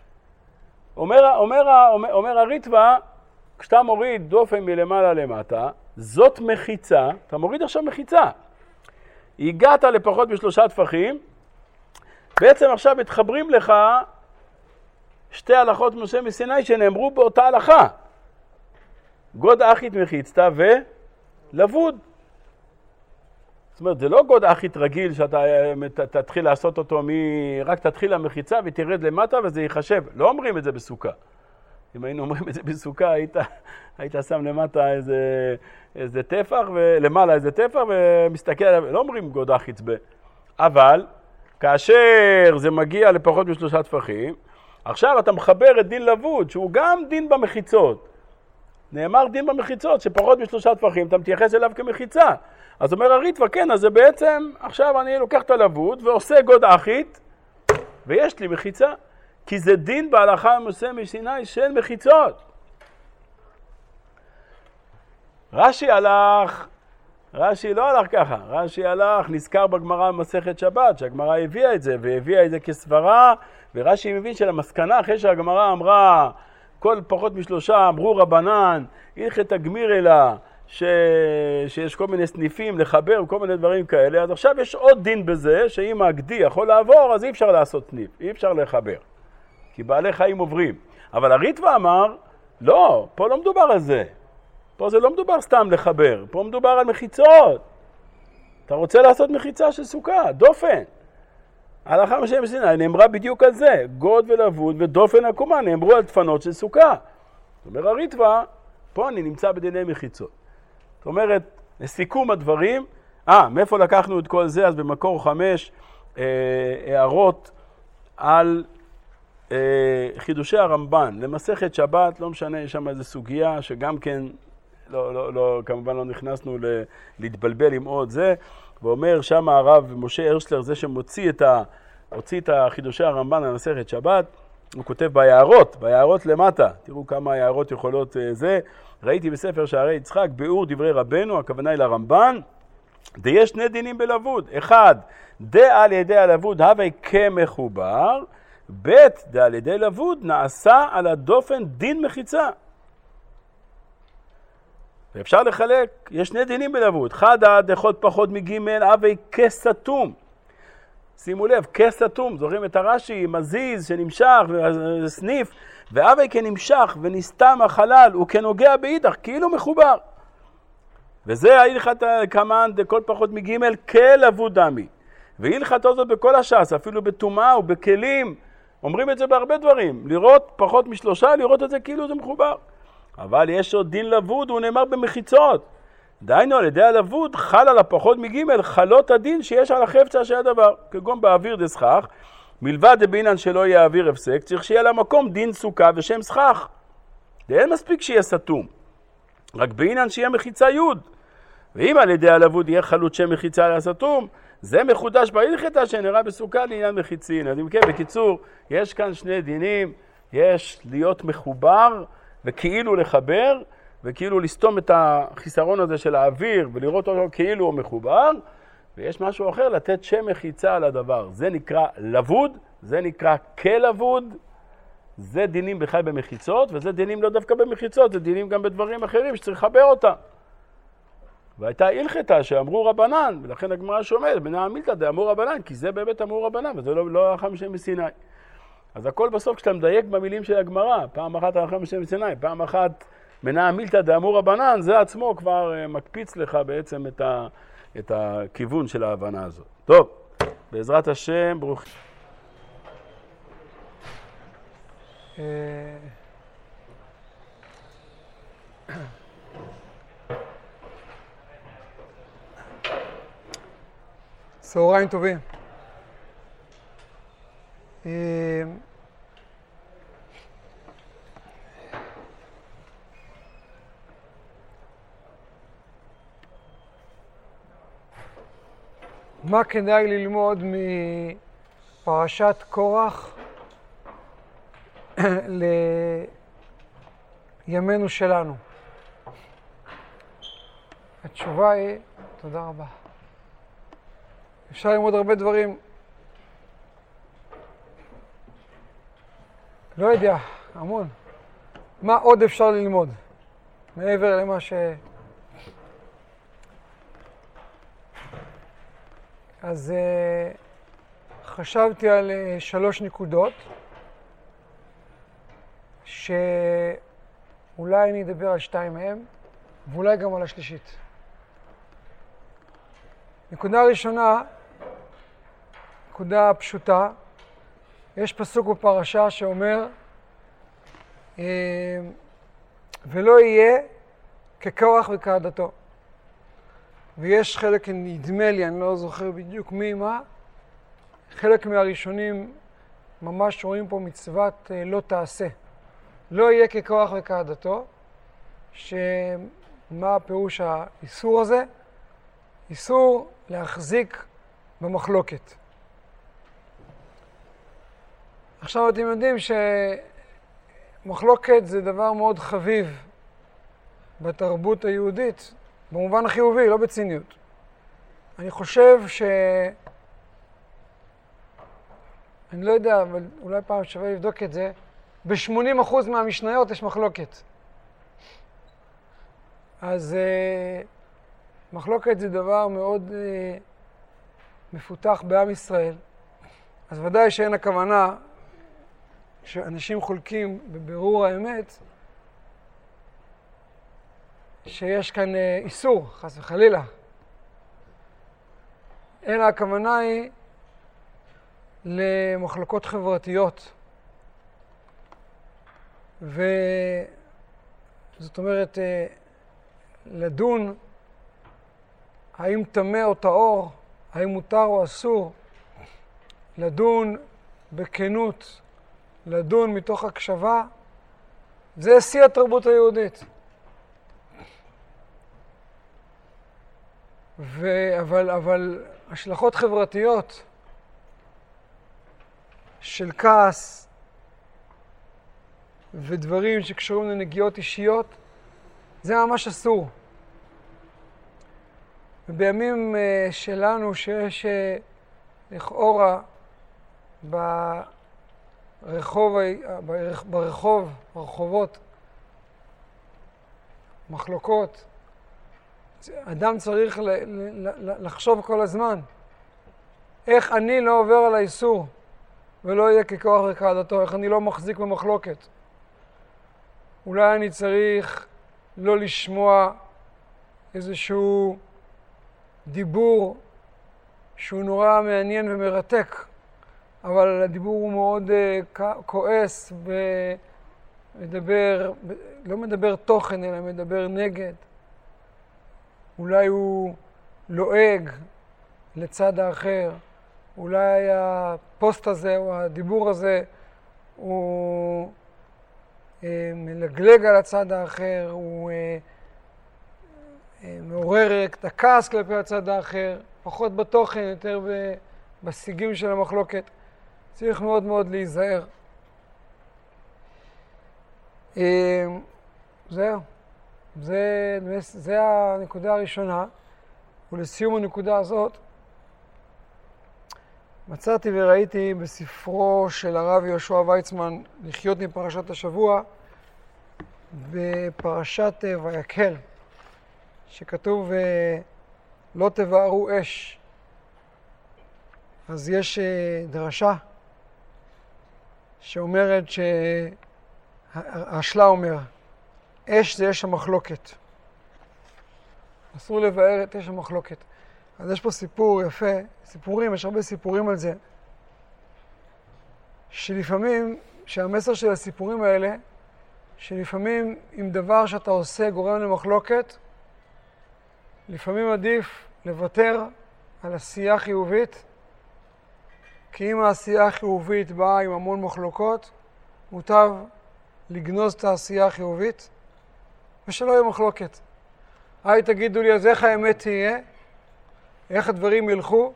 אומר הריטב"א, כשאתה מוריד דופן מלמעלה למטה, זאת מחיצה, אתה מוריד עכשיו מחיצה. הגעת לפחות מ3 טפחים, בעצם עכשיו מתחברים לך 2 הלכות משה מסיני שנאמרו באותה הלכה. גוד אחית מחיצתא ולבוד. זאת אומרת, זה לא גוד אחית רגיל שאתה תתחיל לעשות אותו רק תתחיל למחיצה ותרד למטה וזה ייחשב. לא אומרים את זה בסוכה. אם היינו אומרים את זה בסוכה, היית שם למטה איזה טפח, ולמעלה איזה טפח, ומסתכל עליו, לא אומרים גוד אחית אבל, כאשר זה מגיע לפחות מ3 טפחים, עכשיו אתה מחבר את דין לבוד, שהוא גם דין במחיצות. נאמר דין במחיצות, שפחות מ3 טפחים, אתה מתייחס אליו כמחיצה. אז אומר הריטב"א, כן, אז זה בעצם, עכשיו אני לוקח את הלבוד ועושה גוד אחית, ויש לי מחיצה. כי זה דין בהלכה משה מסיני של מחיצות. רש"י לא הלך ככה, רש"י הלך, נזכר בגמרא במסכת שבת, שהגמרא הביאה את זה, והביאה את זה כסברה, ורש"י מבין שלמסקנה, אחרי שהגמרא אמרה, כל פחות מ3 אמרו רבנן, הלכת תגמיר אלה, שיש כל מיני סניפים לחבר וכל מיני דברים כאלה, אז עכשיו יש עוד דין בזה, שאם הגדי יכול לעבור, אז אי אפשר לעשות סניף, אי אפשר לחבר. כי בעלי חיים עוברים. אבל הריטב"א אמר, לא, פה לא מדובר על זה. פה זה לא מדובר סתם לחבר, פה מדובר על מחיצות. אתה רוצה לעשות מחיצה של סוכה, דופן. ההלכה משה מסיני נאמרה בדיוק על זה. גוד ולבוד ודופן עקומה נאמרו על דפנות של סוכה. זאת אומרת, הריטב"א, פה אני נמצא בדיני מחיצות. זאת אומרת, לסיכום הדברים, מאיפה לקחנו את כל זה? אז במקור 5 הערות על חידושי הרמב"ן, למסכת שבת, לא משנה, יש שם איזו סוגיה שגם כן, כמובן לא נכנסנו להתבלבל עם עוד זה, ואומר שם הרב משה הרשלר, זה שמוציא את חידושי הרמב"ן על מסכת שבת, הוא כותב ביערות למטה, תראו כמה הערות יכולות זה, ראיתי בספר שערי יצחק, ביאור דברי רבנו, הכוונה היא לרמב"ן, יש 2 דינים בלבוד, 1, על ידי הלבוד הווי כמחובר, על ידי לבוד נעשה על הדופן דין מחיצה. ואפשר לחלק, יש 2 דינים בלבוד, 1 דחות פחות מג' הווי כסתום. שימו לב, כסתום, זוכרים את הרש"י, מזיז שנמשך וסניף, והווי כנמשך ונסתם החלל וכנוגע באידך, כאילו מחובר. וזה ההלכת כמן דכל פחות מגימל כלבוד דמי. והלכתו זאת בכל הש"ס, אפילו בטומאה ובכלים, אומרים את זה בהרבה דברים. לראות פחות משלושה, לראות את זה כאילו זה מחובר. אבל יש עוד דין לבוד, הוא נאמר במחיצות. דהיינו, על ידי הלבוד חל על הפחות מגימל חלות הדין שיש על החפצה של הדבר. כגון באוויר דסכך, מלבד דבינן שלא יהיה אוויר הפסק, צריך שיהיה למקום דין סוכה ושם סכך. אין מספיק שיהיה סתום. רק בעינן שיהיה מחיצה יוד. ואם על ידי הלבוד יהיה חלות שם מחיצה על הסתום, זה מחודש בהלכתה שנראה בסוכה לעניין מחיצין. אז אם כן, בקיצור, יש כאן שני דינים, יש להיות מחובר וכאילו לחבר, וכאילו לסתום את החיסרון הזה של האוויר ולראות אותו כאילו הוא מחובר, ויש משהו אחר, לתת שם מחיצה על הדבר. זה נקרא לבוד, זה נקרא כלבוד, זה דינים בכלל במחיצות, וזה דינים לא דווקא במחיצות, זה דינים גם בדברים אחרים שצריך לחבר אותם. והייתה הלכתה שאמרו רבנן, ולכן הגמרא שומעת, בנה המילתא דאמרו רבנן, כי זה באמת אמרו רבנן, וזה לא הלכה משם מסיני. אז הכל בסוף כשאתה מדייק במילים של הגמרא, פעם אחת הלכה משם מסיני, פעם אחת בנה המילתא דאמרו רבנן, זה עצמו כבר מקפיץ לך בעצם את הכיוון של ההבנה הזאת. טוב, בעזרת השם, ברוך. צהריים טובים. מה כדאי ללמוד מפרשת קורח לימינו שלנו? התשובה היא, תודה רבה. אפשר ללמוד הרבה דברים. לא יודע, המון. מה עוד אפשר ללמוד? מעבר למה אז חשבתי על 3 נקודות, שאולי אני אדבר על 2 מהם, ואולי גם על השלישית. נקודה ראשונה, נקודה פשוטה, יש פסוק בפרשה שאומר, ולא יהיה כקורח וכעדתו. ויש חלק, נדמה לי, אני לא זוכר בדיוק מי מה, חלק מהראשונים ממש רואים פה מצוות לא תעשה. לא יהיה כקורח וכעדתו, שמה הפירוש האיסור הזה? איסור להחזיק במחלוקת. עכשיו אתם יודעים שמחלוקת זה דבר מאוד חביב בתרבות היהודית, במובן החיובי, לא בציניות. אני חושב אני לא יודע, אבל אולי פעם שווה לבדוק את זה, ב-80% מהמשניות יש מחלוקת. אז מחלוקת זה דבר מאוד מפותח בעם ישראל. אז ודאי שאין הכוונה שאנשים חולקים בבירור האמת, שיש כאן איסור, חס וחלילה. אלא הכוונה היא למחלוקות חברתיות. וזאת אומרת, לדון האם טמא או טהור, האם מותר או אסור, לדון בכנות, לדון מתוך הקשבה, זה שיא התרבות היהודית. אבל השלכות חברתיות של כעס ודברים שקשורים לנגיעות אישיות, זה ממש אסור. ובימים שלנו שיש לכאורה ברחובות, מחלוקות, אדם צריך לחשוב כל הזמן, איך אני לא עובר על האיסור ולא יהיה כקורח וכעדתו, איך אני לא מחזיק במחלוקת. אולי אני צריך לא לשמוע איזשהו דיבור שהוא נורא מעניין ומרתק, אבל הדיבור הוא מאוד כועס ומדבר, לא מדבר תוכן אלא מדבר נגד. אולי הוא לועג לצד האחר, אולי הפוסט הזה או הדיבור הזה הוא מלגלג על הצד האחר, הוא מעורר את הכעס כלפי הצד האחר, פחות בתוכן, יותר בשיגים של המחלוקת. צריך מאוד מאוד להיזהר. זהו. זה הנקודה הראשונה. ולסיום הנקודה הזאת, מצאתי וראיתי בספרו של הרב יהושע ויצמן, לחיות מפרשת השבוע, בפרשת ויקהל, שכתוב לא תבערו אש. אז יש דרשה שאומרת שהשלה אומר, אש זה אש המחלוקת. אסור לבאר את אש המחלוקת. אז יש פה סיפור יפה, סיפורים, יש הרבה סיפורים על זה, שלפעמים, שהמסר של הסיפורים האלה, שלפעמים אם דבר שאתה עושה גורם למחלוקת, לפעמים עדיף לוותר על עשייה חיובית, כי אם העשייה החיובית באה עם המון מחלוקות, מוטב לגנוז את העשייה החיובית, ושלא יהיה מחלוקת. היי, תגידו לי, אז איך האמת תהיה? איך הדברים ילכו?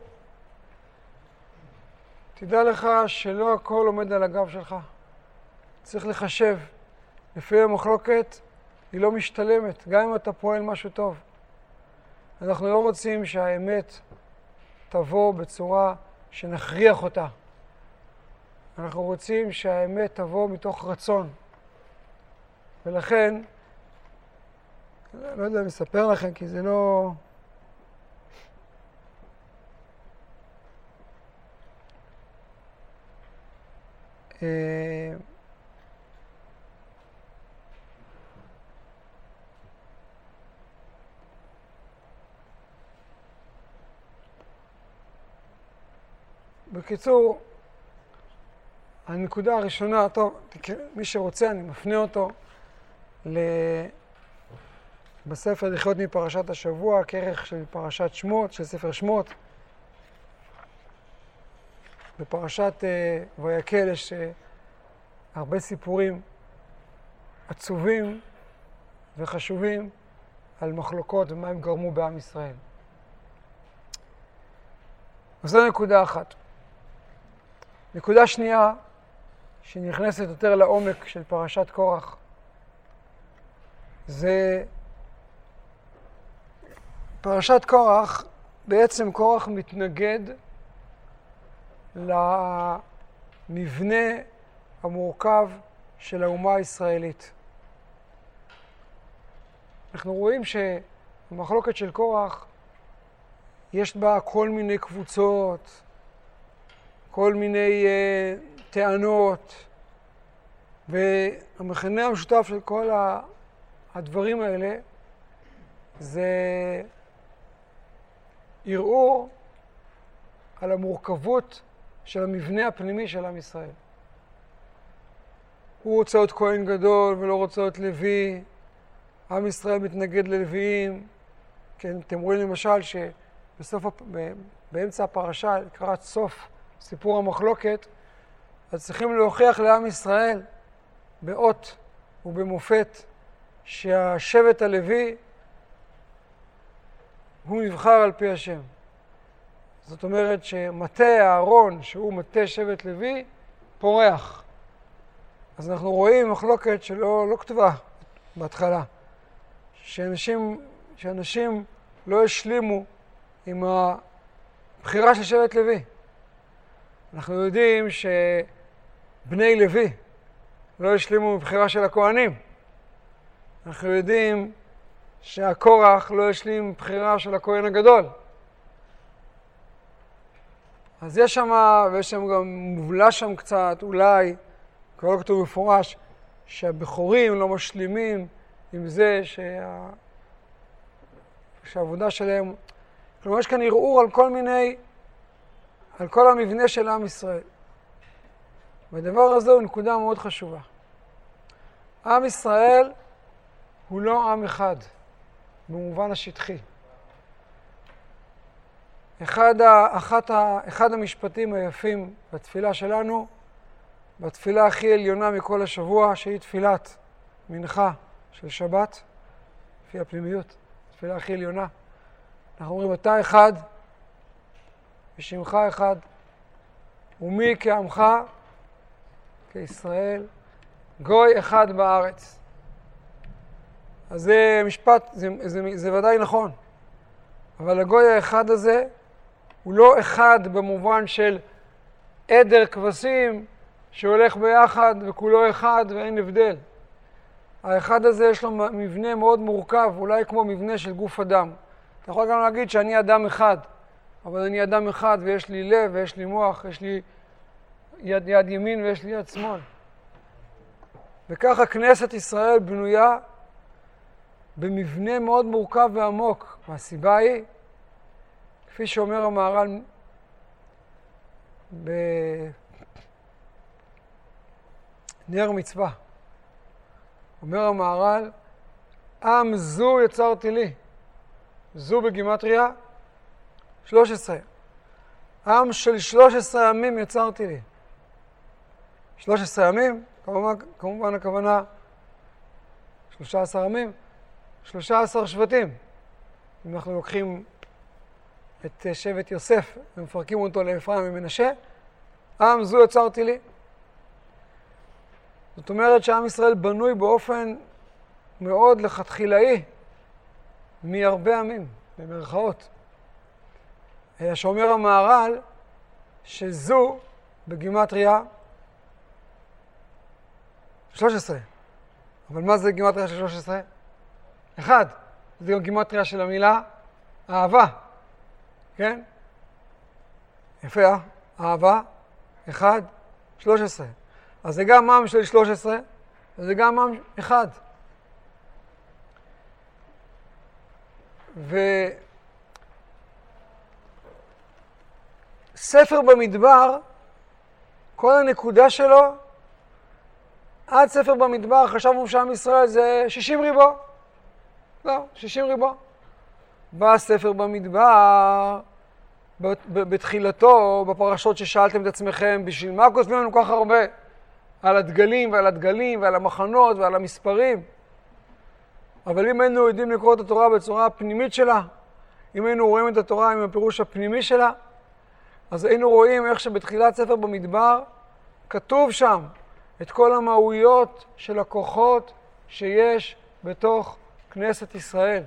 תדע לך שלא הכל עומד על הגב שלך. צריך לחשב. לפי המחלוקת היא לא משתלמת, גם אם אתה פועל משהו טוב. אנחנו לא רוצים שהאמת תבוא בצורה שנכריח אותה. אנחנו רוצים שהאמת תבוא מתוך רצון. ולכן, לא יודע, מספר לכם, כי זה לא... בקיצור, הנקודה הראשונה, טוב, מי שרוצה אני מפנה אותו בספר לחיות מפרשת השבוע, כרך של פרשת שמות, של ספר שמות. בפרשת ויקהל יש הרבה סיפורים עצובים וחשובים על מחלוקות ומה הם גרמו בעם ישראל. אז זו נקודה אחת. נקודה שנייה, שנכנסת יותר לעומק של פרשת קורח, זה פרשת קורח, בעצם קורח מתנגד למבנה המורכב של האומה הישראלית. אנחנו רואים שבמחלוקת של קורח יש בה כל מיני קבוצות, כל מיני טענות, והמכנה המשותף של כל הדברים האלה זה ערעור על המורכבות של המבנה הפנימי של עם ישראל. הוא רוצה להיות כהן גדול ולא רוצה להיות לוי, עם ישראל מתנגד ללוויים. כן, אתם רואים למשל שבאמצע הפרשה, לקראת סוף סיפור המחלוקת, אז צריכים להוכיח לעם ישראל באות ובמופת שהשבט הלוי הוא נבחר על פי השם. זאת אומרת שמטה הארון, שהוא מטה שבט לוי, פורח. אז אנחנו רואים מחלוקת שלא כתובה בהתחלה, שאנשים לא השלימו עם הבחירה של שבט לוי. אנחנו יודעים שבני לוי לא השלימו מבחירה של הכהנים. אנחנו יודעים שהקורח לא השלים בחירה של הכהן הגדול. אז יש שם, ויש שם גם מובלע שם קצת, אולי, כבר לא כתוב מפורש, שהבכורים לא משלימים עם זה שהעבודה שלהם, כלומר יש כאן ערעור על כל המבנה של עם ישראל. והדבר הזה הוא נקודה מאוד חשובה. עם ישראל הוא לא עם אחד, במובן השטחי. אחד המשפטים היפים בתפילה שלנו, בתפילה הכי עליונה מכל השבוע, שהיא תפילת מנחה של שבת, לפי הפנימיות, תפילה הכי עליונה. אנחנו אומרים, אתה אחד, ושמך אחד, ומי כעמך, כישראל, גוי אחד בארץ. אז זה משפט, זה ודאי נכון. אבל הגוי האחד הזה הוא לא אחד במובן של עדר כבשים שהולך ביחד וכולו אחד ואין הבדל. האחד הזה יש לו מבנה מאוד מורכב, אולי כמו מבנה של גוף אדם. אתה יכול גם להגיד שאני אדם אחד, אבל אני אדם אחד ויש לי לב ויש לי מוח, יש לי יד ימין ויש לי יד שמאל. וככה כנסת ישראל בנויה במבנה מאוד מורכב ועמוק. והסיבה היא, כפי שאומר המהר"ל בנר מצווה, אומר המהר"ל, עם זו יצרתי לי. זו בגימטריה 13. עם של 13 עמים יצרתי לי. 13 עמים, כמובן הכוונה 13 עמים, 13 שבטים. אם אנחנו לוקחים את שבט יוסף ומפרקים אותו לאפרים ומנשה, עם זו יצרתי לי. זאת אומרת שעם ישראל בנוי באופן מאוד לכתחילאי מהרבה עמים, במרכאות. שאומר המהר"ל שזו בגימטריה 13. אבל מה זה גימטריה של 13? אחד. זה גם גימטריה של המילה אהבה. כן? יפה, אהבה, 1, 13. אז זה גם עם של 13, וזה גם עם 1. וספר במדבר, כל הנקודה שלו, עד ספר במדבר חשבנו שעם ישראל זה 60 ריבו. לא, 60 ריבו. בא ספר במדבר, בתחילתו, בפרשות ששאלתם את עצמכם, בשביל מה כותבים לנו כל כך הרבה? על הדגלים ועל הדגלים ועל המחנות ועל המספרים. אבל אם היינו יודעים לקרוא את התורה בצורה הפנימית שלה, אם היינו רואים את התורה עם הפירוש הפנימי שלה, אז היינו רואים איך שבתחילת ספר במדבר כתוב שם את כל המהויות של הכוחות שיש בתוך כנסת ישראל.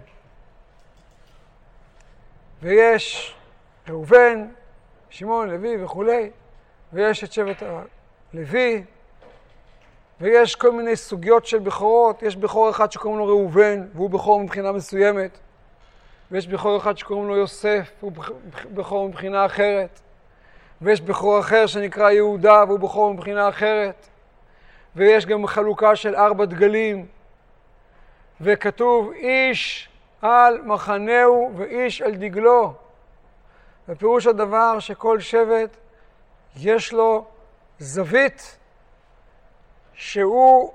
ויש ראובן, שמעון, לוי וכו', ויש את שבט הלוי, ויש כל מיני סוגיות של בכורות. יש בכור אחד שקוראים לו ראובן, והוא בכור מבחינה מסוימת, ויש בכור אחד שקוראים לו יוסף, והוא בכור מבחינה אחרת, ויש בכור אחר שנקרא יהודה, והוא בכור מבחינה אחרת, ויש גם חלוקה של 4 דגלים, וכתוב איש על מחנהו ואיש על דגלו. ופירוש הדבר שכל שבט יש לו זווית שהוא,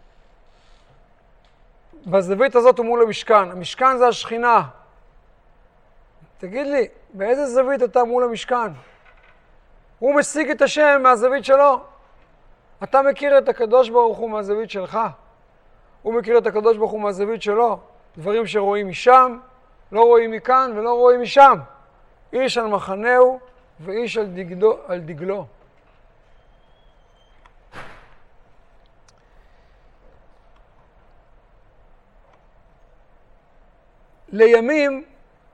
בזווית הזאת הוא מול המשכן. המשכן זה השכינה. תגיד לי, באיזה זווית אתה מול המשכן? הוא משיג את השם מהזווית שלו. אתה מכיר את הקדוש ברוך הוא מהזווית שלך. הוא מכיר את הקדוש ברוך הוא מהזווית שלו. דברים שרואים משם, לא רואים מכאן ולא רואים משם. איש על מחנהו ואיש על דגלו. לימים,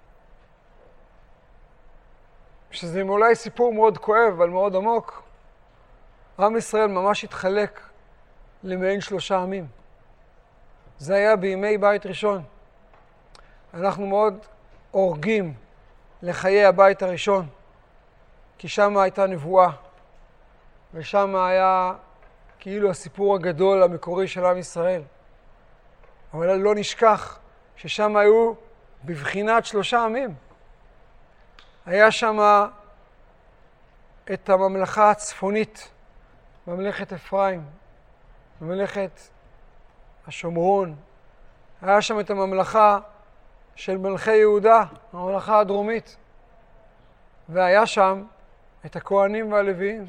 שזה אולי סיפור מאוד כואב אבל מאוד עמוק, עם ישראל ממש התחלק למעין 3 עמים. זה היה בימי בית ראשון. אנחנו מאוד הורגים לחיי הבית הראשון, כי שם הייתה נבואה, ושם היה כאילו הסיפור הגדול המקורי של עם ישראל. אבל לא נשכח ששם היו בבחינת 3 עמים. היה שם את הממלכה הצפונית, ממלכת אפרים, ממלכת השומרון. היה שם את הממלכה של מלכי יהודה, הממלכה הדרומית. והיה שם את הכהנים והלוויים,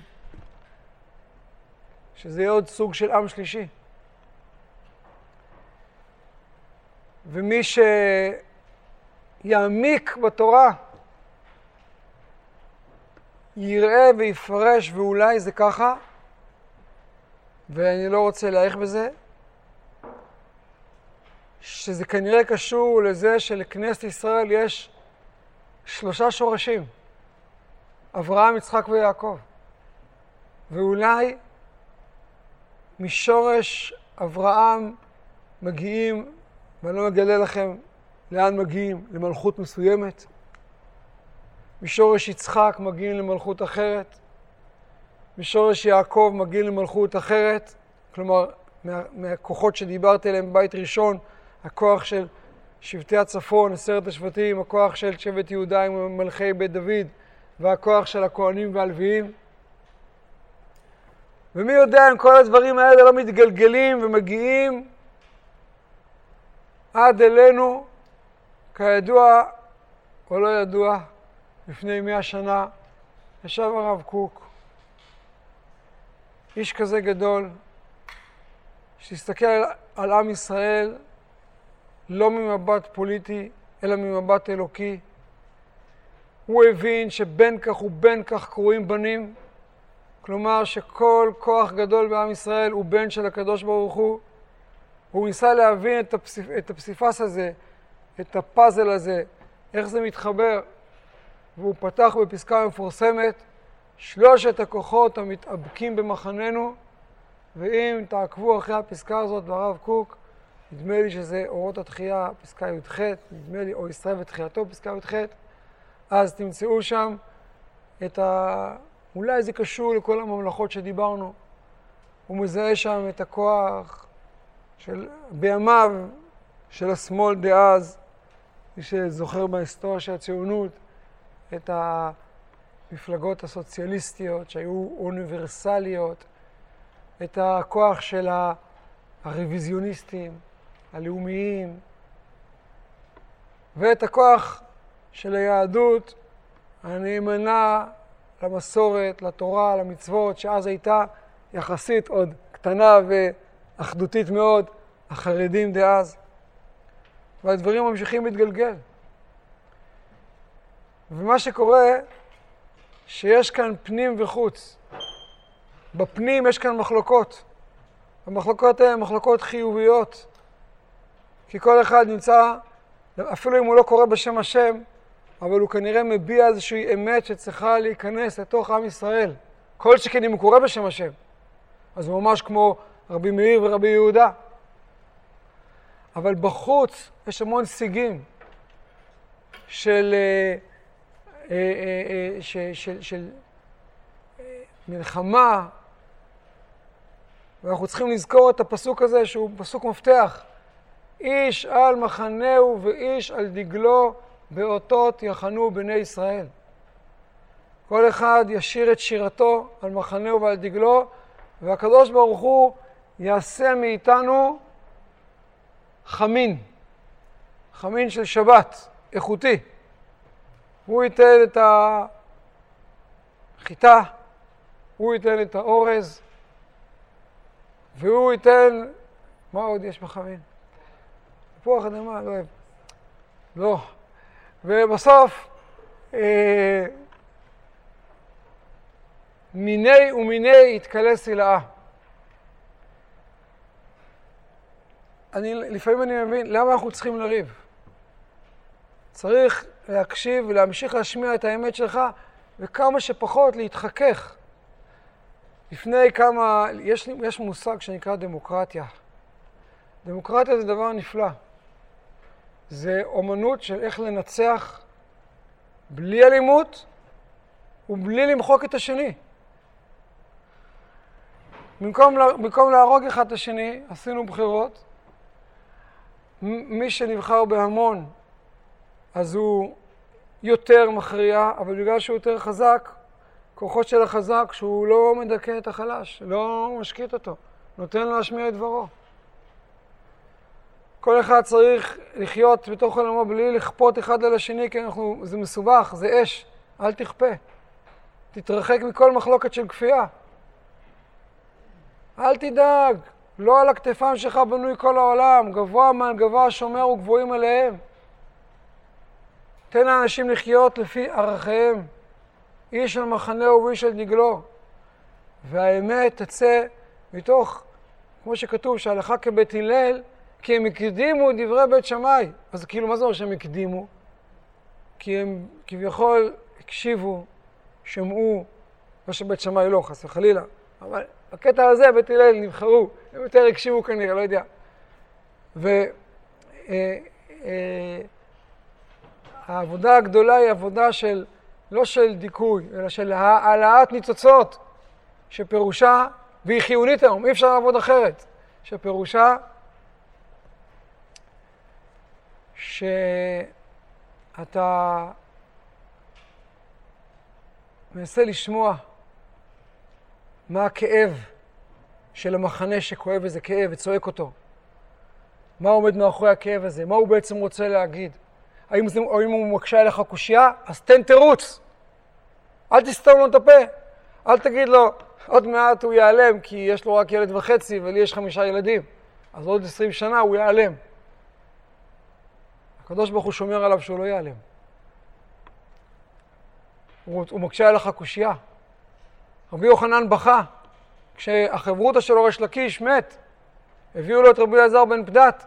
שזה יהיה עוד סוג של עם שלישי. ומי שיעמיק בתורה, יראה ויפרש, ואולי זה ככה, ואני לא רוצה להעריך בזה, שזה כנראה קשור לזה שלכנסת ישראל יש 3 שורשים, אברהם, יצחק ויעקב. ואולי משורש אברהם מגיעים, ואני לא מגלה לכם לאן מגיעים, למלכות מסוימת. משורש יצחק מגיעים למלכות אחרת. משורש יעקב מגיעים למלכות אחרת. כלומר, מהכוחות שדיברתי עליהם בבית ראשון, הכוח של שבטי הצפון, 10 השבטים, הכוח של שבט יהודה עם מלכי בית דוד, והכוח של הכהנים והלוויים. ומי יודע אם כל הדברים האלה לא מתגלגלים ומגיעים עד אלינו, כידוע או לא ידוע, לפני 100 שנה ישב הרב קוק, איש כזה גדול, שהסתכל על עם ישראל לא ממבט פוליטי, אלא ממבט אלוקי. הוא הבין שבין כך ובין כך קרויים בנים, כלומר שכל כוח גדול בעם ישראל הוא בן של הקדוש ברוך הוא. הוא ניסה להבין את הפסיפס הזה, את הפאזל הזה, איך זה מתחבר. והוא פתח בפסקה מפורסמת, 3 הכוחות המתאבקים במחננו, ואם תעקבו אחרי הפסקה הזאת ברב קוק, נדמה לי שזה אורות התחייה, פסקה י"ח, נדמה לי, או ישראל ותחייתו, פסקה י"ח, אז תמצאו שם אולי זה קשור לכל הממלכות שדיברנו. הוא מזהה שם את הכוח בימיו של השמאל דאז, מי שזוכר בהיסטוריה של הציונות, את המפלגות הסוציאליסטיות שהיו אוניברסליות, את הכוח של הרוויזיוניסטים, הלאומיים, ואת הכוח של היהדות הנאמנה למסורת, לתורה, למצוות, שאז הייתה יחסית עוד קטנה ואחדותית מאוד, החרדים דאז. והדברים ממשיכים להתגלגל. ומה שקורה, שיש כאן פנים וחוץ. בפנים יש כאן מחלוקות. המחלוקות הן מחלוקות חיוביות. כי כל אחד נמצא, אפילו אם הוא לא קורא בשם השם, אבל הוא כנראה מביע איזושהי אמת שצריכה להיכנס לתוך עם ישראל. כל שכן אם הוא קורא בשם השם. אז הוא ממש כמו רבי מאיר ורבי יהודה. אבל בחוץ יש המון סיגים של מלחמה, ואנחנו צריכים לזכור את הפסוק הזה שהוא פסוק מפתח. איש על מחנהו ואיש על דגלו באותות יחנו בני ישראל. כל אחד ישיר את שירתו על מחנהו ועל דגלו, והקדוש ברוך הוא יעשה מאיתנו חמין, חמין של שבת, איכותי. הוא ייתן את החיטה, הוא ייתן את האורז, והוא ייתן, מה עוד יש בחמין? תפוח אדמה, לא אוהב. לא. ובסוף, מיני ומיני יתקלה סלעה. לפעמים אני מבין, למה אנחנו צריכים לריב? צריך להקשיב ולהמשיך להשמיע את האמת שלך, וכמה שפחות להתחכך. לפני כמה, יש מושג שנקרא דמוקרטיה. דמוקרטיה זה דבר נפלא. זה אומנות של איך לנצח בלי אלימות ובלי למחוק את השני. במקום להרוג אחד את השני, עשינו בחירות. מי שנבחר בהמון אז הוא יותר מכריע, אבל בגלל שהוא יותר חזק, כוחות של החזק שהוא לא מדכא את החלש, לא משקיט אותו, נותן לו להשמיע את דברו. כל אחד צריך לחיות בתוך עולמו בלי לכפות אחד על השני, כי זה מסובך, זה אש, אל תכפה. תתרחק מכל מחלוקת של כפייה. אל תדאג, לא על הכתפיים שלך בנוי כל העולם, גבוה מן גבוה השומר וגבוהים עליהם. תן לאנשים לחיות לפי ערכיהם, איש על מחנהו ואיש על דגלו. והאמת תצא מתוך, כמו שכתוב, שההלכה כבית הלל, כי הם הקדימו דברי בית שמאי. אז כאילו, מה זה אומר שהם הקדימו? כי הם כביכול הקשיבו, שמעו, לא שבית שמאי לא, חס וחלילה. אבל בקטע הזה בית הלל נבחרו, הם יותר הקשיבו כנראה, לא יודע. העבודה הגדולה היא עבודה של, לא של דיכוי, אלא של העלאת ניצוצות, שפירושה, והיא חיונית היום, אי אפשר לעבוד אחרת, שפירושה שאתה מנסה לשמוע מה הכאב של המחנה שכואב איזה כאב וצועק אותו. מה עומד מאחורי הכאב הזה? מה הוא בעצם רוצה להגיד? האם הוא מקשה אליך קושייה? אז תן תירוץ. אל תסתום לו את הפה. אל תגיד לו, עוד מעט הוא ייעלם כי יש לו רק ילד וחצי ולי יש 5 ילדים. אז עוד 20 שנה הוא ייעלם. הקדוש ברוך הוא שומר עליו שהוא לא ייעלם. הוא מקשה אליך קושייה. רבי יוחנן בכה. כשהחברותא של ריש לקיש מת, הביאו לו את רבי אלעזר בן פדת.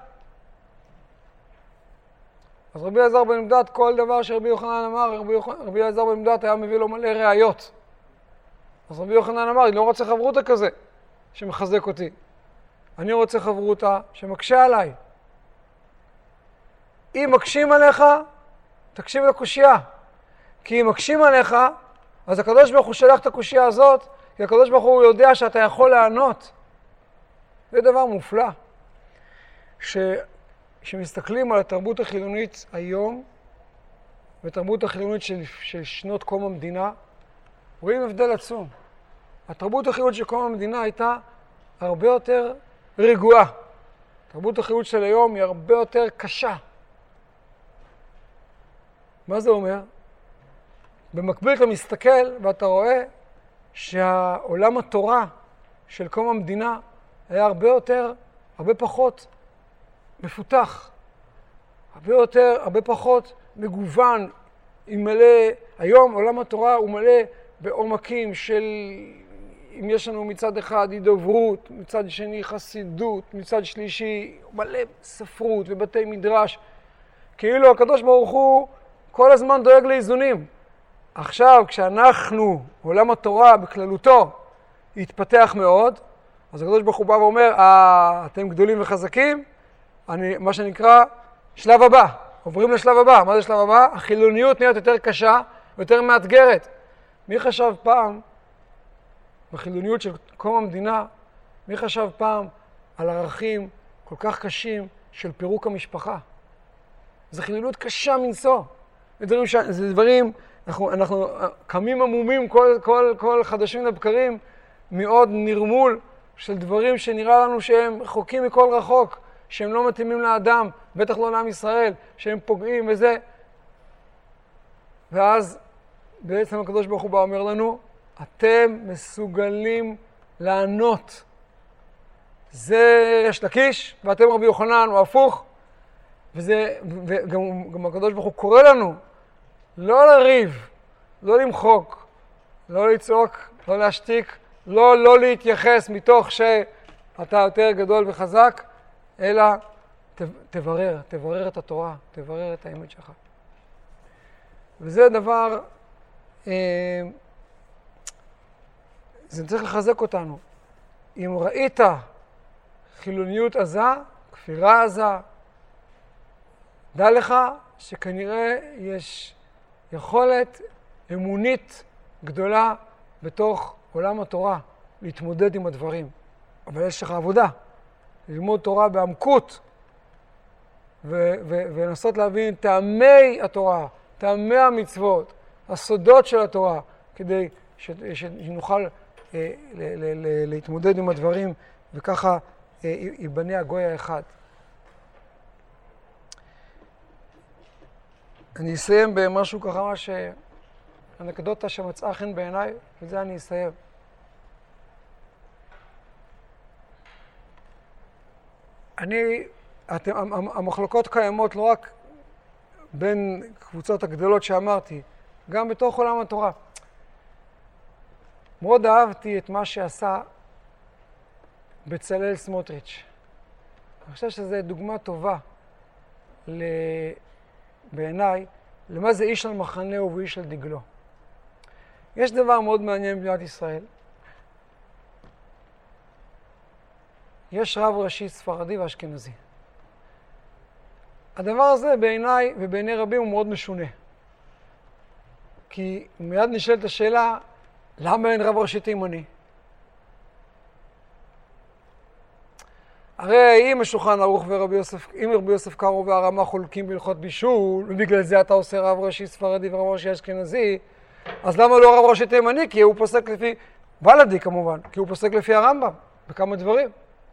אז רבי אלעזר בן פדת, כל דבר שרבי יוחנן אמר, רבי אלעזר בן פדת היה מביא לו מלא ראיות. אז רבי יוחנן אמר, אני לא רוצה חברותא כזה שמחזק אותי. אני רוצה חברותא שמקשה עליי. אם מקשים עליך, תקשיב לקושייה. כי אם מקשים עליך, אז הקדוש ברוך הוא שלח את הקושייה הזאת, כי הקדוש ברוך הוא יודע שאתה יכול לענות. זה דבר מופלא. שמסתכלים על התרבות החילונית היום, ותרבות החילונית של שנות קום המדינה, רואים הבדל עצום. התרבות החילונית של קום המדינה הייתה הרבה יותר רגועה. התרבות החילונית של היום היא הרבה יותר קשה. מה זה אומר? במקביל אתה מסתכל ואתה רואה שהעולם התורה של קום המדינה היה הרבה פחות מפותח, הרבה פחות מגוון, היום עולם התורה הוא מלא בעומקים של, אם יש לנו מצד אחד הידברות, מצד שני חסידות, מצד שלישי מלא ספרות ובתי מדרש, כאילו הקדוש ברוך הוא כל הזמן דואג לאיזונים. עכשיו כשאנחנו, עולם התורה בכללותו, יתפתח מאוד, אז הקדוש ברוך הוא בא ואומר, אתם גדולים וחזקים, מה שנקרא שלב הבא, עוברים לשלב הבא. מה זה שלב הבא? החילוניות נהיית יותר קשה ויותר מאתגרת. מי חשב פעם, בחילוניות של קום המדינה, מי חשב פעם על ערכים כל כך קשים של פירוק המשפחה? זו חילוניות קשה מנשוא. זה דברים, אנחנו קמים עמומים כל חדשים לבקרים, מאוד נרמול של דברים שנראה לנו שהם רחוקים מכל רחוק, שהם לא מתאימים לאדם, בטח לא לעם ישראל, שהם פוגעים וזה. ואז בעצם הקדוש ברוך הוא בא אומר לנו, אתם מסוגלים לענות. זה ריש לקיש, ואתם רבי יוחנן, הוא הפוך. וגם הקדוש ברוך הוא קורא לנו, לא לריב, לא למחוק, לא לצעוק, לא להשתיק, לא להתייחס מתוך שאתה יותר גדול וחזק, אלא תברר את התורה, תברר את האמת שלך. וזה דבר, זה צריך לחזק אותנו. אם ראית חילוניות עזה, כפירה עזה, דע לך שכנראה יש יכולת אמונית גדולה בתוך עולם התורה להתמודד עם הדברים. אבל יש לך עבודה, ללמוד תורה בעמקות, ולנסות להבין טעמי התורה, טעמי המצוות, הסודות של התורה, כדי שנוכל להתמודד עם הדברים, וככה ייבנה הגוי האחד. אני אסיים במשהו ככה, אנקדוטה שמצאה חן בעיניי, וזה אני אסיים. המחלוקות קיימות לא רק בין קבוצות הגדולות שאמרתי, גם בתוך עולם התורה. מאוד אהבתי את מה שעשה בצלאל סמוטריץ'. אני חושב שזו דוגמה טובה בעיניי למה זה איש על מחנהו ואיש על דגלו. יש דבר מאוד מעניין במדינת ישראל. יש רב ראשי ספרדי ואשכנזי. הדבר הזה בעיניי ובעיני רבים הוא מאוד משונה. כי מיד נשאלת השאלה, למה אין רב ראשי תימני? הרי אם השולחן ערוך אם רבי יוסף קארו והרמ"א חולקים בהלכות בישול, ובגלל זה אתה עושה רב ראשי ספרדי ורב ראשי אשכנזי, אז למה לא רב ראשי תימני? כי הוא פוסק לפי בלעדי כמובן, כי הוא פוסק לפי הרמב"ם בכמה דברים.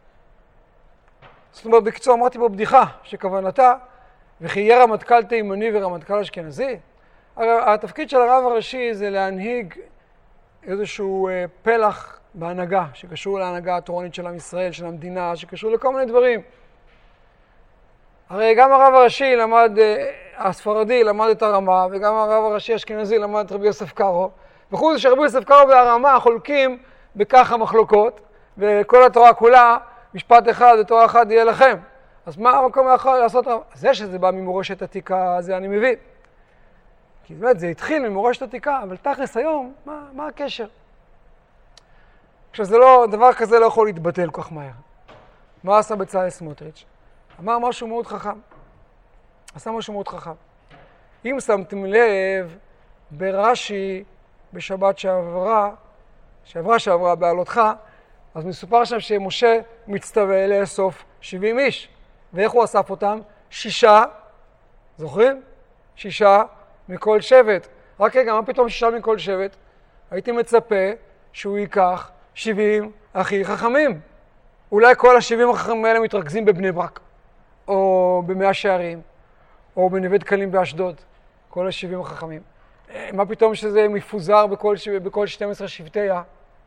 זאת אומרת, בקצור אמרתי פה בדיחה שכוונתה, וכי יהיה רמטכ"ל תימני ורמטכ"ל אשכנזי. הרי התפקיד של הרב הראשי זה להנהיג איזשהו פלח בהנהגה, שקשור להנהגה התורנית של עם ישראל, של המדינה, שקשור לכל מיני דברים. הרי גם הרב הראשי הספרדי למד את הרמ"א, וגם הרב הראשי האשכנזי למד את רבי יוסף קארו, וחוץ שרבי יוסף קארו והרמ"א חולקים בכך המחלוקות, וכל התורה כולה, משפט אחד ותורה אחת יהיה לכם. אז מה המקום יכול לעשות? זה שזה בא ממורשת עתיקה, זה אני מבין. כי באמת זה התחיל ממורשת עתיקה, אבל תכלס היום, מה הקשר? עכשיו דבר כזה לא יכול להתבטל כל כך מהר. מה עשה בצלאל סמוטריץ'? אמר משהו מאוד חכם. עשה משהו מאוד חכם. אם שמתם לב, ברש"י, בשבת שעברה בעלותך, אז מסופר שם שמשה מצטווה לאסוף 70 איש. ואיך הוא אסף אותם? 6, זוכרים? 6 מכל שבט. רק רגע, מה פתאום 6 מכל שבט? הייתי מצפה שהוא ייקח 70 הכי חכמים. אולי כל ה-70 החכמים האלה מתרכזים בבני ברק, או במאה שערים, או בנווה דקלים באשדוד, כל ה-70 החכמים. מה פתאום שזה מפוזר בכל 12 שבטיה?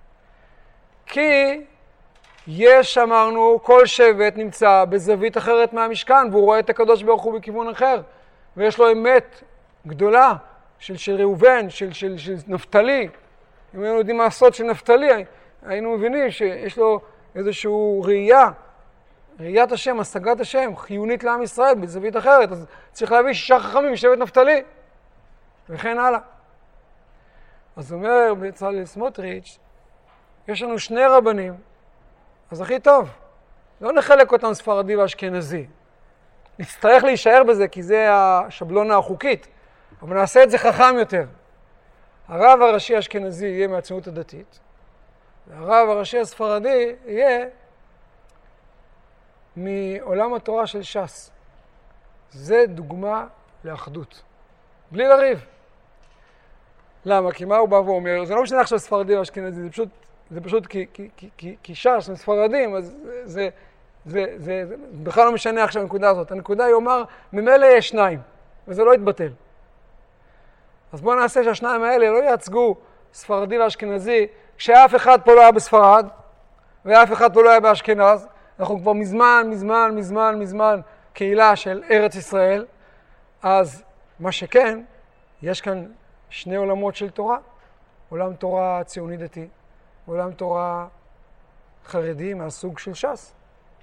כי יש, אמרנו, כל שבט נמצא בזווית אחרת מהמשכן, והוא רואה את הקדוש ברוך הוא בכיוון אחר, ויש לו אמת גדולה של ראובן, של נפתלי. אם היינו יודעים מה הסוד של נפתלי, היינו מבינים שיש לו איזושהי ראיית השם, השגת השם, חיונית לעם ישראל בזווית אחרת, אז צריך להביא 6 חכמים משבט נפתלי, וכן הלאה. אז אומר בצלאל סמוטריץ', יש לנו 2 רבנים, אז הכי טוב, לא נחלק אותם ספרדי ואשכנזי. נצטרך להישאר בזה, כי זה השבלונה החוקית, אבל נעשה את זה חכם יותר. הרב הראשי האשכנזי יהיה מהציונות הדתית, והרב הראשי הספרדי יהיה מעולם התורה של ש"ס. זה דוגמה לאחדות, בלי לריב. למה? כי מה הוא בא ואומר? זה לא משנה עכשיו ספרדי או אשכנזי, זה פשוט כי ש"ס הם ספרדים, אז זה בכלל לא משנה עכשיו הנקודה הזאת. הנקודה היא אומר, ממילא יש 2, וזה לא יתבטל. אז בואו נעשה שהשניים האלה לא ייצגו ספרדי ואשכנזי, כשאף אחד פה לא היה בספרד, ואף אחד פה לא היה באשכנז. אנחנו כבר מזמן קהילה של ארץ ישראל. אז מה שכן, יש כאן 2 עולמות של תורה. עולם תורה ציוני דתי, עולם תורה חרדי מהסוג של ש"ס.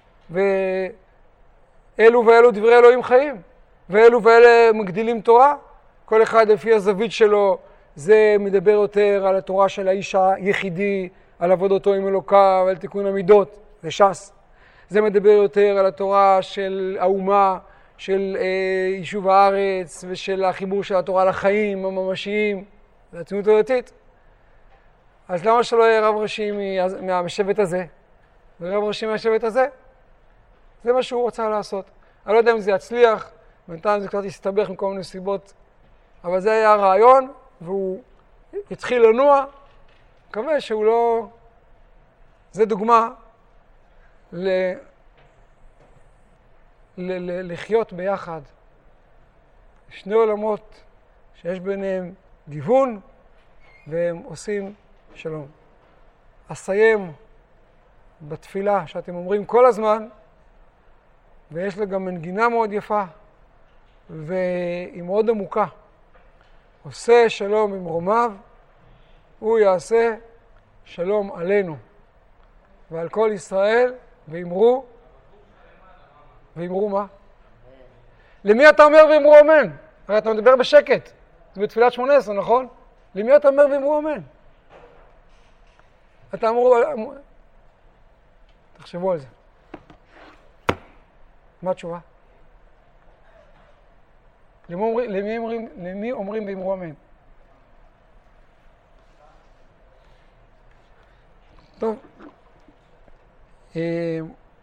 ואלו ואלו דברי אלוהים חיים, ואלו ואלה מגדילים תורה. כל אחד לפי הזווית שלו, זה מדבר יותר על התורה של האיש היחידי, על עבודתו עם אלוקיו, על תיקון המידות, זה ש"ס. זה מדבר יותר על התורה של האומה, של יישוב הארץ, ושל החיבור של התורה לחיים הממשיים, זה הציונות הדתית. אז למה שלא יהיה רב ראשי מהשבט הזה? ורב ראשי מהשבט הזה? זה מה שהוא רוצה לעשות. אני לא יודע אם זה יצליח, בינתיים זה קצת הסתבך עם כל מיני סיבות, אבל זה היה הרעיון, והוא התחיל לנוע, מקווה שהוא לא... זה דוגמה לחיות ביחד. שני עולמות שיש ביניהם גיוון, והם עושים שלום. אסיים בתפילה שאתם אומרים כל הזמן, ויש לה גם מנגינה מאוד יפה, והיא מאוד עמוקה. עושה שלום עם רומיו, הוא יעשה שלום עלינו ועל כל ישראל, ואמרו מה? למי אתה אומר ואמרו אמן? הרי אתה מדבר בשקט, זה בתפילת 18, נכון? למי אתה אומר ואמרו אמן? אתה אמרו... תחשבו על זה. מה התשובה? למי אומרים ואמרו אמן? טוב.